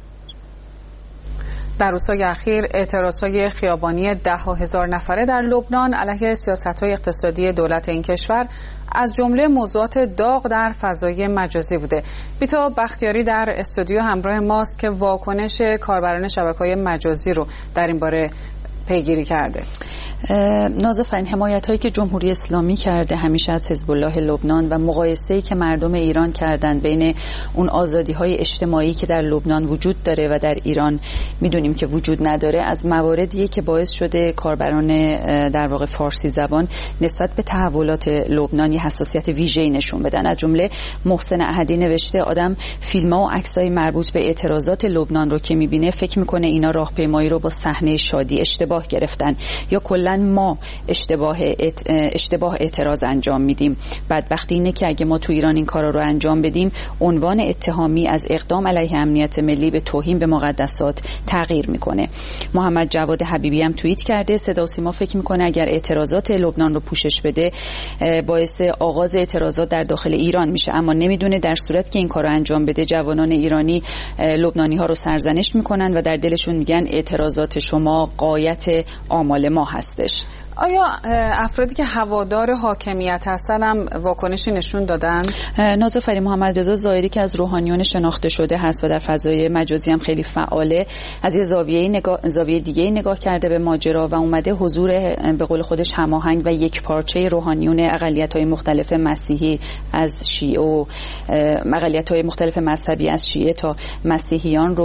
در روزهای اخیر اعتراضهای خیابانی 10,000 نفره در لبنان علیه سیاست‌های اقتصادی دولت این کشور از جمله موضوعات داغ در فضای مجازی بوده. بیتا بختیاری در استودیو همراه ماست که واکنش کاربران شبکه‌های مجازی رو در این باره پیگیری کرده. نازفرین حمایت هایی که جمهوری اسلامی کرده همیشه از حزب الله لبنان و مقایسه‌ای که مردم ایران کردن بین اون آزادی های اجتماعی که در لبنان وجود داره و در ایران میدونیم که وجود نداره، از مواردیه که باعث شده کاربران در واقع فارسی زبان نسبت به تحولات لبنانی حساسیت ویژه‌ای نشون بدن. از جمله محسن احدی نوشته آدم فیلم‌ها و عکسای مربوط به اعتراضات لبنان رو که میبینه فکر میکنه اینا راهپیمایی رو با صحنه شادی اشتباه گرفتن یا کلاً ما اشتباه اعتراض انجام میدیم. بدبختی اینه که اگه ما تو ایران این کارا رو انجام بدیم، عنوان اتهامی از اقدام علیه امنیت ملی به توهین به مقدسات تغییر میکنه. محمد جواد حبیبی هم توییت کرده صدا و سیما فکر میکنه اگر اعتراضات لبنان رو پوشش بده باعث آغاز اعتراضات در داخل ایران میشه، اما نمیدونه در صورت که این کارو انجام بده جوانان ایرانی لبنانی ها رو سرزنش میکنن و در دلشون میگن اعتراضات شما غایت آمال ما هستش. آیا افرادی که هوادار حاکمیت هستن هم واکنشی نشون دادن؟ نازفری محمد رضا ظاهری که از روحانیون شناخته شده هست و در فضای مجازی هم خیلی فعاله، از یه زاویه دیگه نگاه کرده به ماجرا و اومده حضور به قول خودش هماهنگ و یک پارچه روحانیون اقلیت‌های مختلف مسیحی از شیعه و اقلیت‌های مختلف مذهبی از شیعه تا مسیحیان رو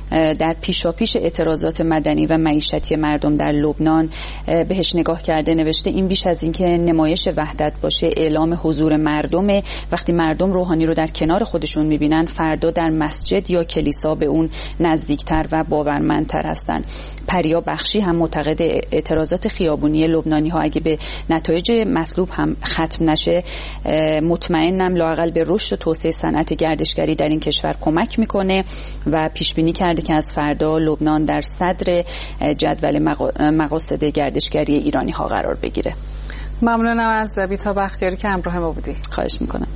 در پیشاپیش اعتراضات مدنی و معیشتی مردم در لبنان بهش نگاه کرده. نوشته این بیش از اینکه نمایش وحدت باشه، اعلام حضور مردمه. وقتی مردم روحانی رو در کنار خودشون میبینن، فردا در مسجد یا کلیسا به اون نزدیکتر و باورمندتر هستن. پریا بخشی هم معتقد اعتراضات خیابونی لبنانی ها اگه به نتایج مطلوب هم ختم نشه، مطمئنم لااقل به رشد و توسعه صنعت گردشگری در این کشور کمک میکنه و پیش بینی کرده که از فردا لبنان در صدر جدول مقاصد گردشگری ایرانی ها قرار بگیره. ممنونم از بیتا بختیاری که همراه ما بودی. خواهش میکنم.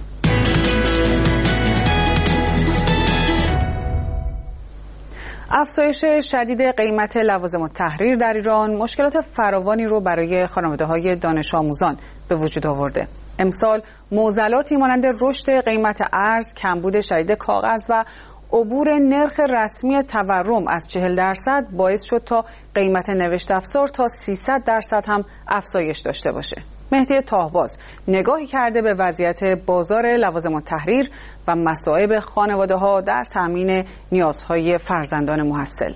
افزایش شدید قیمت لوازم التحریر در ایران مشکلات فراوانی رو برای خانواده‌های دانش آموزان به وجود آورده. امسال معضلاتی مانند رشد قیمت ارز، کمبود شدید کاغذ و عبور نرخ رسمی تورم از 40% باعث شد تا قیمت نوشت افزار تا 300% هم افزایش داشته باشه. مهدی تاهباز نگاهی کرده به وضعیت بازار لوازم التحریر و مصائب خانواده‌ها در تامین نیازهای فرزندان محصل.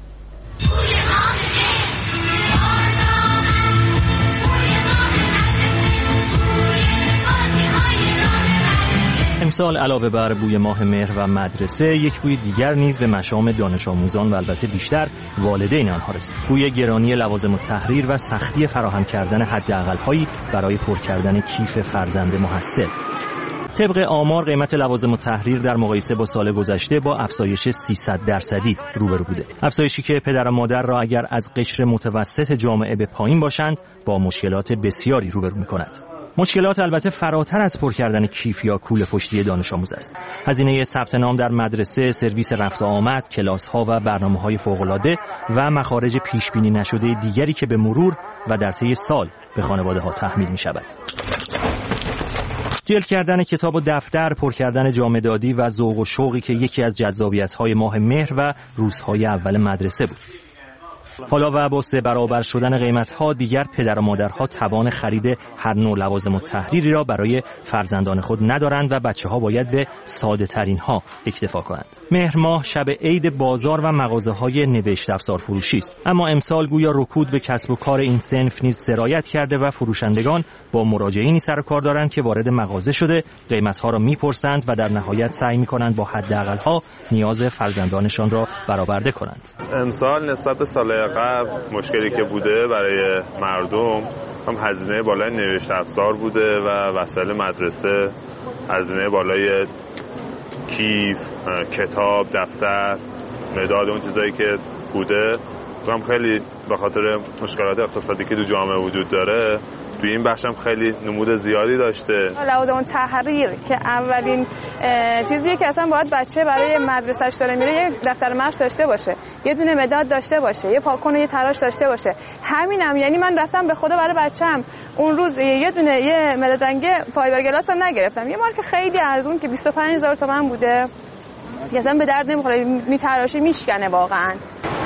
امسال علاوه بر بوی ماه مهر و مدرسه، یک بوی دیگر نیز به مشام دانش آموزان و البته بیشتر والدین آنها رسید. بوی گرانی لوازم التحریر و سختی فراهم کردن حداقل‌هایی برای پر کردن کیف فرزند محصل. طبق آمار قیمت لوازم التحریر در مقایسه با سال گذشته با افزایش 300% روبرو بوده. افزایشی که پدر و مادر را اگر از قشر متوسط جامعه به پایین باشند با مشکلات بسیاری روبرو می‌کند. مشکلات البته فراتر از پر کردن کیف یا کوله پشتی دانش آموز است. هزینه ثبت نام در مدرسه، سرویس رفت و آمد، کلاس‌ها و برنامه‌های فوق‌العاده و مخارج پیش بینی نشده دیگری که به مرور و در طی سال به خانواده‌ها تحمیل می‌شود. جلد کردن کتاب و دفتر، پر کردن جامدادی و ذوق و شوقی که یکی از جذابیت‌های ماه مهر و روزهای اول مدرسه بود. حالا و با 3 برابر شدن قیمت‌ها دیگر پدر و مادرها توان خرید هر نوع لوازم التحریری را برای فرزندان خود ندارند و بچه‌ها باید به ساده‌ترین‌ها اکتفا کنند. مهر ماه شب عید بازار و مغازه‌های نوشت افزار فروشی است، اما امسال گویا رکود به کسب و کار این صنف نیز سرایت کرده و فروشندگان با مراجعینی سر و کار دارند که وارد مغازه شده قیمت‌ها را می‌پرسند و در نهایت سعی می‌کنند با حداقل‌ها نیاز فرزندانشان را برآورده کنند. امسال نسبت به سال قبل مشکلی که بوده برای مردم هم هزینه بالای نوشت افزار بوده و وسایل مدرسه، هزینه بالای کیف، کتاب، دفتر، مداد، اون چیزایی که بوده هم خیلی به خاطر مشکلات اقتصادی که تو جامعه وجود داره تو این بخش هم خیلی نمود زیادی داشته. لوازم التحریر که اولین چیزیه که اصلا باید بچه برای مدرسه‌اش داره میره یه دفتر مشق داشته باشه، یه دونه مداد داشته باشه، یه پاکن و یه تراش داشته باشه. همینم یعنی من رفتم به خدا برای بچه‌م اون روز یه مداد رنگ فایبر گلاس هم نگرفتم، یه مارک خیلی ارزون که 25000 تومان بوده که اصلا به درد نمیخوره، میتراشی میشکنه واقعا.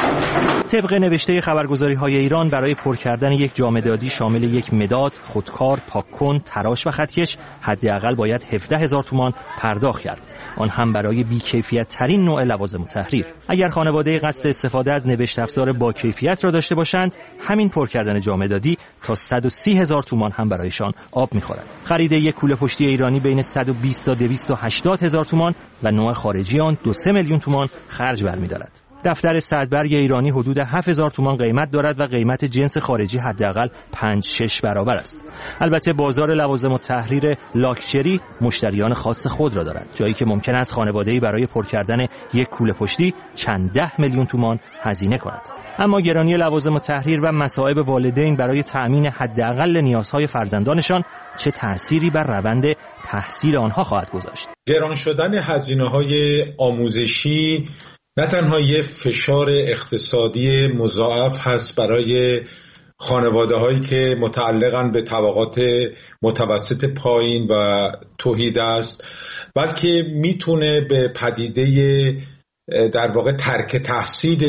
طبق نوشته خبرگزاری‌های ایران برای پر کردن یک جامدادی شامل یک مداد، خودکار، پاک‌کن، تراش و خطکش حداقل باید 17000 تومان پرداخت کرد. آن هم برای بی‌کیفیت ترین نوع لوازم التحریر. اگر خانواده قصد استفاده از نوشت افزار با کیفیت را داشته باشند، همین پر کردن جامدادی تا 130000 تومان هم برایشان آب می‌خورد. خرید یک کوله پشتی ایرانی بین 120 تا 280000 تومان و نوع خارجی آن 2-3 میلیون تومان خرج برمی‌دارد. دفتر صدبرگ ایرانی حدود 7000 تومان قیمت دارد و قیمت جنس خارجی حداقل 5-6 برابر است. البته بازار لوازم التحریر لاکچری مشتریان خاص خود را دارد، جایی که ممکن است خانواده‌ای برای پر کردن یک کوله پشتی چند 10 میلیون تومان هزینه کند. اما گرانی لوازم التحریر و مصائب والدین برای تأمین حداقل نیازهای فرزندانشان چه تأثیری بر روند تحصیل آنها خواهد گذاشت؟ گران شدن هزینه‌های آموزشی نه تنها یه فشار اقتصادی مضاعف هست برای خانواده‌هایی که متعلقاً به طبقات متوسط پایین و توحید است، بلکه میتونه به پدیده در واقع ترک تحصیل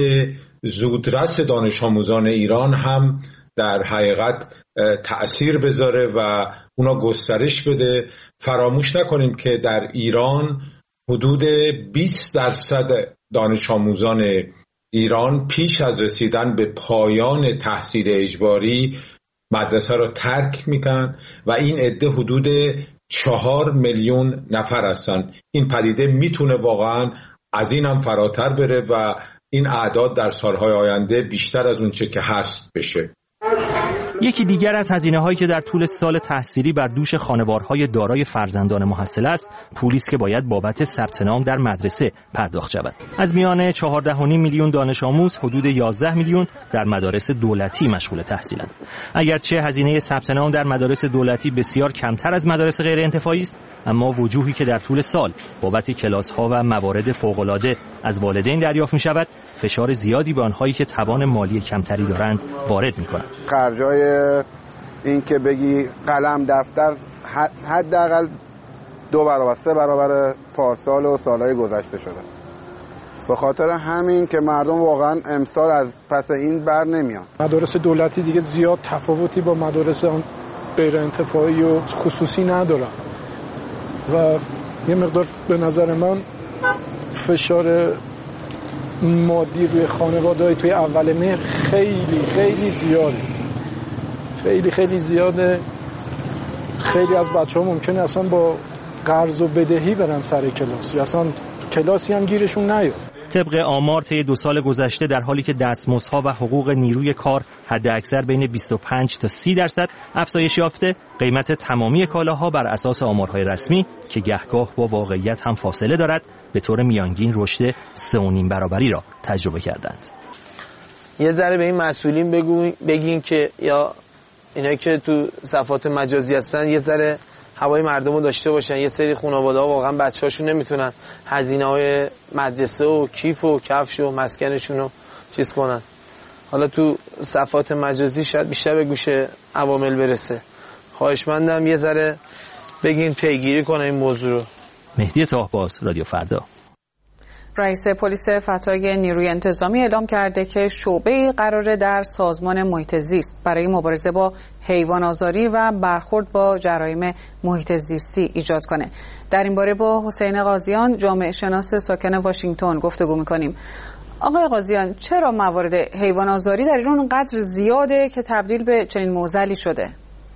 زودرس دانش آموزان ایران هم در حقیقت تأثیر بذاره و اونا گسترش بده. فراموش نکنیم که در ایران حدود 20% دانش آموزان ایران پیش از رسیدن به پایان تحصیل اجباری مدرسه را ترک میکنن و این عده حدود 4 میلیون نفر هستن. این پدیده میتونه واقعا از این هم فراتر بره و این اعداد در سالهای آینده بیشتر از اون چه که هست بشه. یکی دیگر از هزینه‌هایی که در طول سال تحصیلی بر دوش خانوارهای دارای فرزندان محصل است، پولی است که باید بابت ثبت نام در مدرسه پرداخت شود. از میان 14.5 میلیون دانش آموز، حدود 11 میلیون در مدارس دولتی مشغول تحصیلند. اگرچه هزینه ثبت نام در مدارس دولتی بسیار کمتر از مدارس غیر انتفاعی است، اما وجوهی که در طول سال بابت کلاس‌ها و موارد فوق‌العاده از والدین دریافت می‌شود، فشار زیادی به آنهایی که توان مالی کمتری دارند وارد می‌کند. خرجای این که بگی قلم دفتر حداقل 2 برابر 3 برابر پارسال و سالهای گذشته شده. به خاطر همین که مردم واقعا امسال از پس این بر نمیان. مدارس دولتی دیگه زیاد تفاوتی با مدارس غیر انتفاعی و خصوصی ندارن و یه مقدار به نظر من فشار مادی روی خانواده‌های توی اول مهر خیلی خیلی زیاده. خیلی زیاده. خیلی از بچه‌ها ممکنه اصلا با قرض و بدهی برن سر کلاس یا اصلا کلاسی هم گیرشون نیاد. طبق آمار طی 2 سال گذشته، در حالی که دستمزدها و حقوق نیروی کار حداکثر بین 25 تا 30% افزایش یافته، قیمت تمامی کالاها بر اساس آمارهای رسمی که گهگاه با واقعیت هم فاصله دارد، به طور میانگین رشد 3.5 برابری را تجربه کردند. یه ذره به این مسئولین بگین که یا اینایی که تو صفحات مجازی هستن یه ذره هوای مردم رو داشته باشن. یه سری خانواده‌ها واقعا بچه‌هاشون نمیتونن هزینه‌های مدرسه و کیف و کفش و مسکنشون رو چیز کنن. حالا تو صفحات مجازی شاید بیشتر به گوش عوامل برسه. خواهشمندم یه ذره بگین پیگیری کنه این موضوع رو. مهدی طاهباز، رادیو فردا. رئیس پلیس فتای نیروی انتظامی اعلام کرده که شعبه‌ای قراره در سازمان محیط زیست برای مبارزه با حیوان آزاری و برخورد با جرایم محیط زیستی ایجاد کنه. در این باره با حسین قاضیان، جامعه شناس ساکن واشنگتن گفتگو می‌کنیم. آقای قاضیان، چرا موارد حیوان آزاری در ایران اونقدر زیاده که تبدیل به چنین معضلی شده؟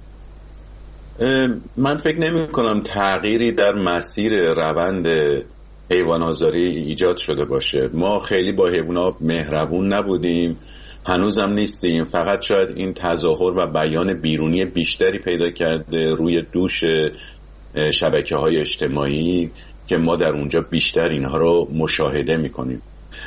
من فکر نمی‌کنم تغییری در مسیر روند حیوان آزاری ایجاد شده باشه. ما خیلی با حیوانات مهربون نبودیم، هنوزم نیستیم. فقط شاید این تظاهر و بیان بیرونی بیشتری پیدا کرده روی دوش شبکه‌های اجتماعی که ما در اونجا بیشتر اینها رو مشاهده می‌کنیم.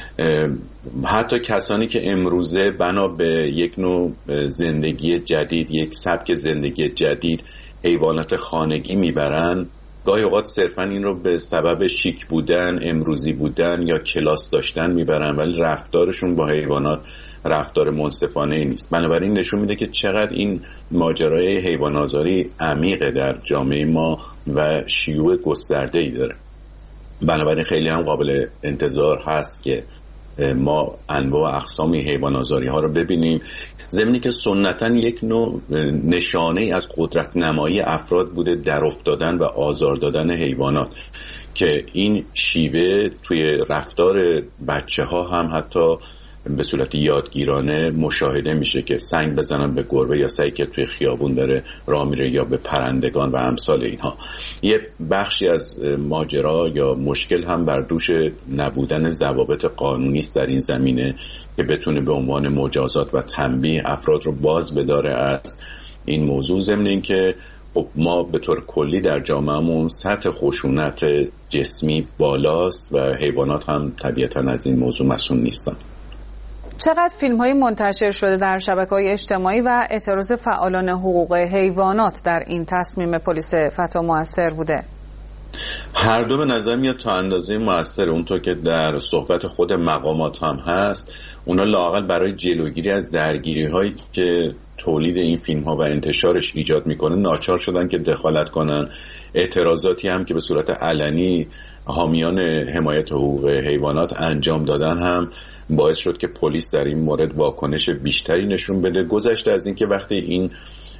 حتی کسانی که امروزه بنا به یک نوع زندگی جدید، یک سبک زندگی جدید حیوانات خانگی میبرن، گاهی اوقات صرفا این رو به سبب شیک بودن، امروزی بودن یا کلاس داشتن میبرن، ولی رفتارشون با حیوانات رفتار منصفانه ای نیست. بنابراین نشون میده که چقدر این ماجرای حیوان آزاری عمیقه در جامعه ما و شیوع گسترده ای داره. بنابراین خیلی هم قابل انتظار هست که ما انواع و اقسام حیوان آزاری ها رو ببینیم، ضمنی که سنتاً یک نوع نشانه ای از قدرت نمایی افراد بوده در افتادن و آزار دادن حیوانات، که این شیوه توی رفتار بچه ها هم حتی به صورت یادگیرانه مشاهده میشه که سنگ بزنن به گربه یا سگی که توی خیابون داره راه میره یا به پرندگان و امثال اینها. یه بخشی از ماجرا یا مشکل هم بر دوش نبودن ضوابط قانونی است در این زمینه که بتونه به عنوان مجازات و تنبیه افراد رو باز بداره از این موضوع، ضمن این که ما به طور کلی در جامعهمون سطح خشونت جسمی بالاست و حیوانات هم طبیعتاً از این موضوع مسئول نیستن. چقدر فیلم‌های منتشر شده در شبکه‌های اجتماعی و اعتراض فعالان حقوق حیوانات در این تصمیم پلیس فتا موثر بوده؟ هر دو به نظر میاد تا اندازه موثر. اونطور که در صحبت خود مقامات هم هست، اونا لااقل برای جلوگیری از درگیری‌هایی که تولید این فیلم‌ها و انتشارش ایجاد میکنه ناچار شدن که دخالت کنن. اعتراضاتی هم که به صورت علنی حامیان حمایت حقوق حیوانات انجام دادن هم باعث شد که پلیس در این مورد واکنش بیشتری نشون بده. گذشته از این که وقتی این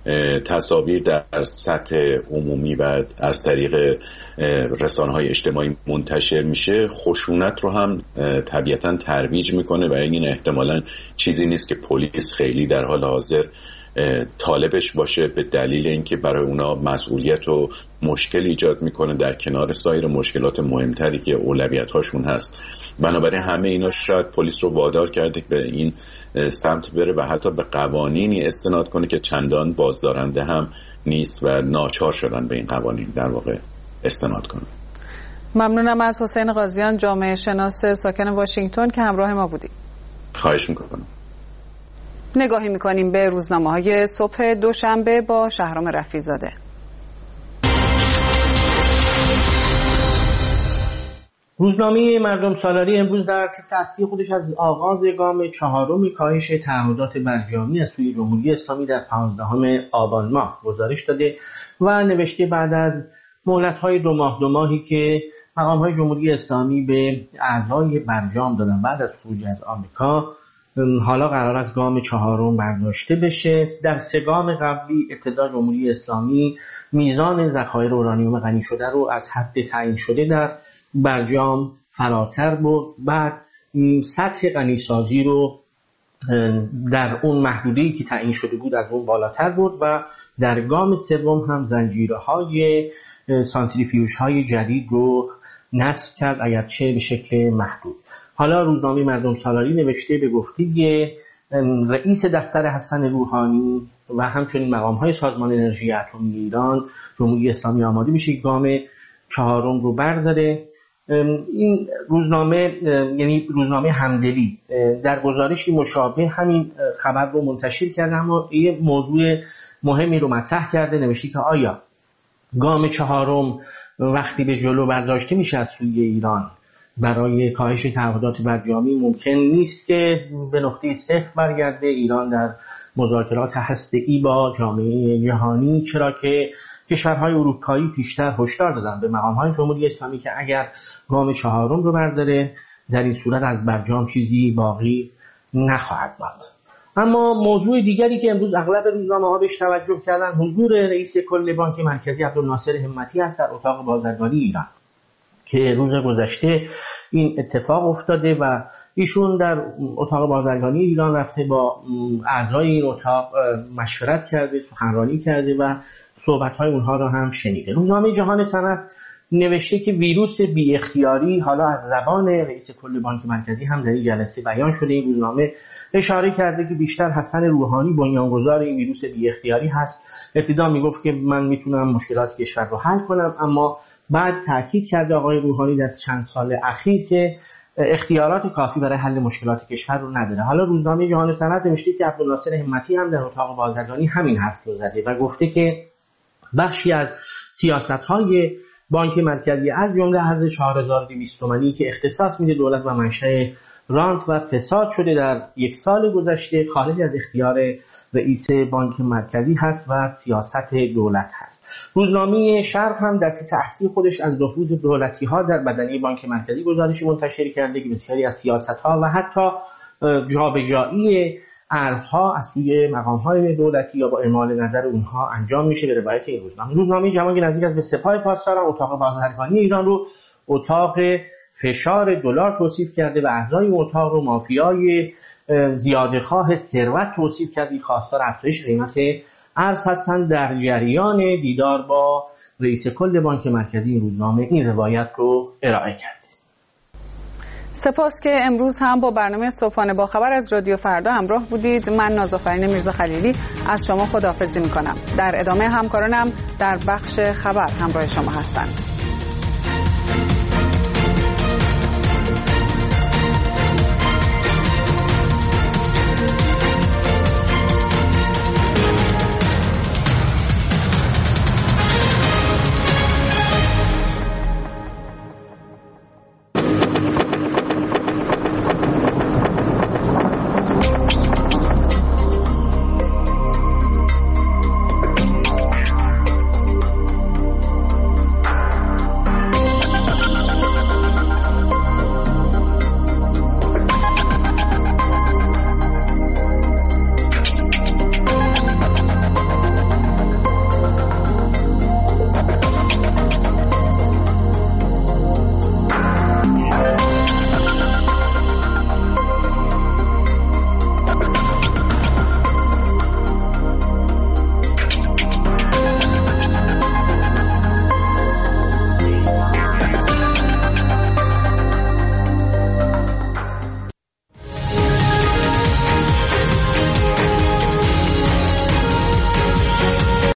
تصاویر در سطح عمومی و از طریق رسانه‌های اجتماعی منتشر میشه خشونت رو هم طبیعتاً ترویج میکنه و این احتمالاً چیزی نیست که پلیس خیلی در حال حاضر طالبش باشه، به دلیل اینکه برای اونا مسئولیت و مشکل ایجاد میکنه در کنار سایر مشکلات مهمتری که اولویت هاشون هست. بنابراین همه اینا شاید پلیس رو وادار کرده که به این سمت بره و حتی به قوانینی استناد کنه که چندان بازدارنده هم نیست و ناچار شدن به این قوانین در واقع استناد کنه. ممنونم از حسین قاضیان، جامعه شناس ساکن واشنگتن که همراه ما بودید. خواهش میکنم. نگاهی میکنیم به روزنامه‌های صبح دوشنبه با شهرام رفیع‌زاده. روزنامه مردم سالاری امروز در تیتر اصلی خودش از آغاز گام چهارم کاهش تعهدات برجامی از سوی جمهوری اسلامی در 15 آبان ماه گزارش داده و نوشته بعد از مهلت‌های دو ماهی که مقام‌های جمهوری اسلامی به اعضای برجام دادن بعد از خروج از آمریکا، حالا قرار است گام چهارم برداشته بشه. در 3 گام قبلی ابتدا جمهوری اسلامی میزان ذخایر اورانیوم غنی شده رو از حد تعیین شده در برجام فراتر برد، بعد سطح غنیسازی رو در اون محدوده‌ای که تعیین شده بود از اون بالاتر برد و در گام سوم هم زنجیرهای سانتریفیوژهای جدید رو نصب کرد، اگرچه به شکل محدود. حالا روزنامه مردم سالاری نوشته به گفته رئیس دفتر حسن روحانی و همچنین مقام‌های سازمان انرژی اتمی ایران، جمهوری اسلامی آماده میشه گام چهارم رو برداره. این روزنامه یعنی روزنامه همدلی در گزارشی مشابه همین خبر رو منتشر کرده، اما یه موضوع مهمی رو مطرح کرده، نوشته که آیا گام چهارم وقتی به جلو برداشته میشه از سوی ایران برای کاهش تعهدات برجامی ممکن نیست که به نقطه صفر برگرده ایران در مذاکرات هسته‌ای با جامعه جهانی، چرا که کشورهای اروپایی پیشتر هشدار دادن به مقام‌های جمهوری اسلامی که اگر گام چهارم رو برداره در این صورت از برجام چیزی باقی نخواهد ماند. اما موضوع دیگری که امروز اغلب روزنامه‌ها بهش توجه کردن حضور رئیس کل بانک مرکزی عبدالناصر همتی است در اتاق بازرگانی ایران که روز گذشته این اتفاق افتاده و ایشون در اتاق بازرگانی ایران رفته با اعضای این اتاق مشورت کرده، سخنرانی کرده و صحبت‌های اونها رو هم شنیده. روزنامه جهان صنعت نوشته که ویروس بی اختیاری حالا از زبان رئیس کل بانک مرکزی هم در این جلسه بیان شده. این روزنامه اشاره کرده که بیشتر حسن روحانی بنیانگذار این ویروس بی اختیاری هست. ابتدا میگفت که من میتونم مشکلات کشور رو حل کنم، اما بعد تاکید کرده آقای روحانی در چند سال اخیر که اختیارات کافی برای حل مشکلات کشور رو نداره. حالا روزنامه جهان صنعت نوشته که عبدالناصر همتی هم در اتاق بازرگانی همین حرف رو زده و گفته که بخشی از سیاست‌های بانک مرکزی از جمله ارز 4200 تومانی که اختصاص میده دولت و منشأ رانت و فساد شده در 1 سال گذشته خارج از اختیار رئیس بانک مرکزی هست و سیاست دولت هست. روزنامه شرق هم در تحصیل خودش از نفوذ دولتی‌ها در بدنه بانک مرکزی گزارشی منتشر کرده که بسیاری از سیاست‌ها و حتی جابجایی ارزها از سوی مقام‌های دولتی یا با اعمال نظر اونها انجام میشه. به روایت این روزنامه جوان که نزدیک است به سپاه پاسداران اتاق بازرگانی ایران رو اتاق فشار دلار توصیف کرده و اعضای اتاق رو مافیای زیاده‌خواه ثروت توصیف کرده، خواستار افزایش قیمت ارز هستند. در جریان دیدار با رئیس کل بانک مرکزی این روزنامه این روایت رو ارائه کرده. سپاس که امروز هم با برنامه صبحانه با خبر از رادیو فردا همراه بودید. من نازآفرین میرزا خلیلی از شما خداحافظی میکنم. در ادامه همکارانم در بخش خبر همراه شما هستند.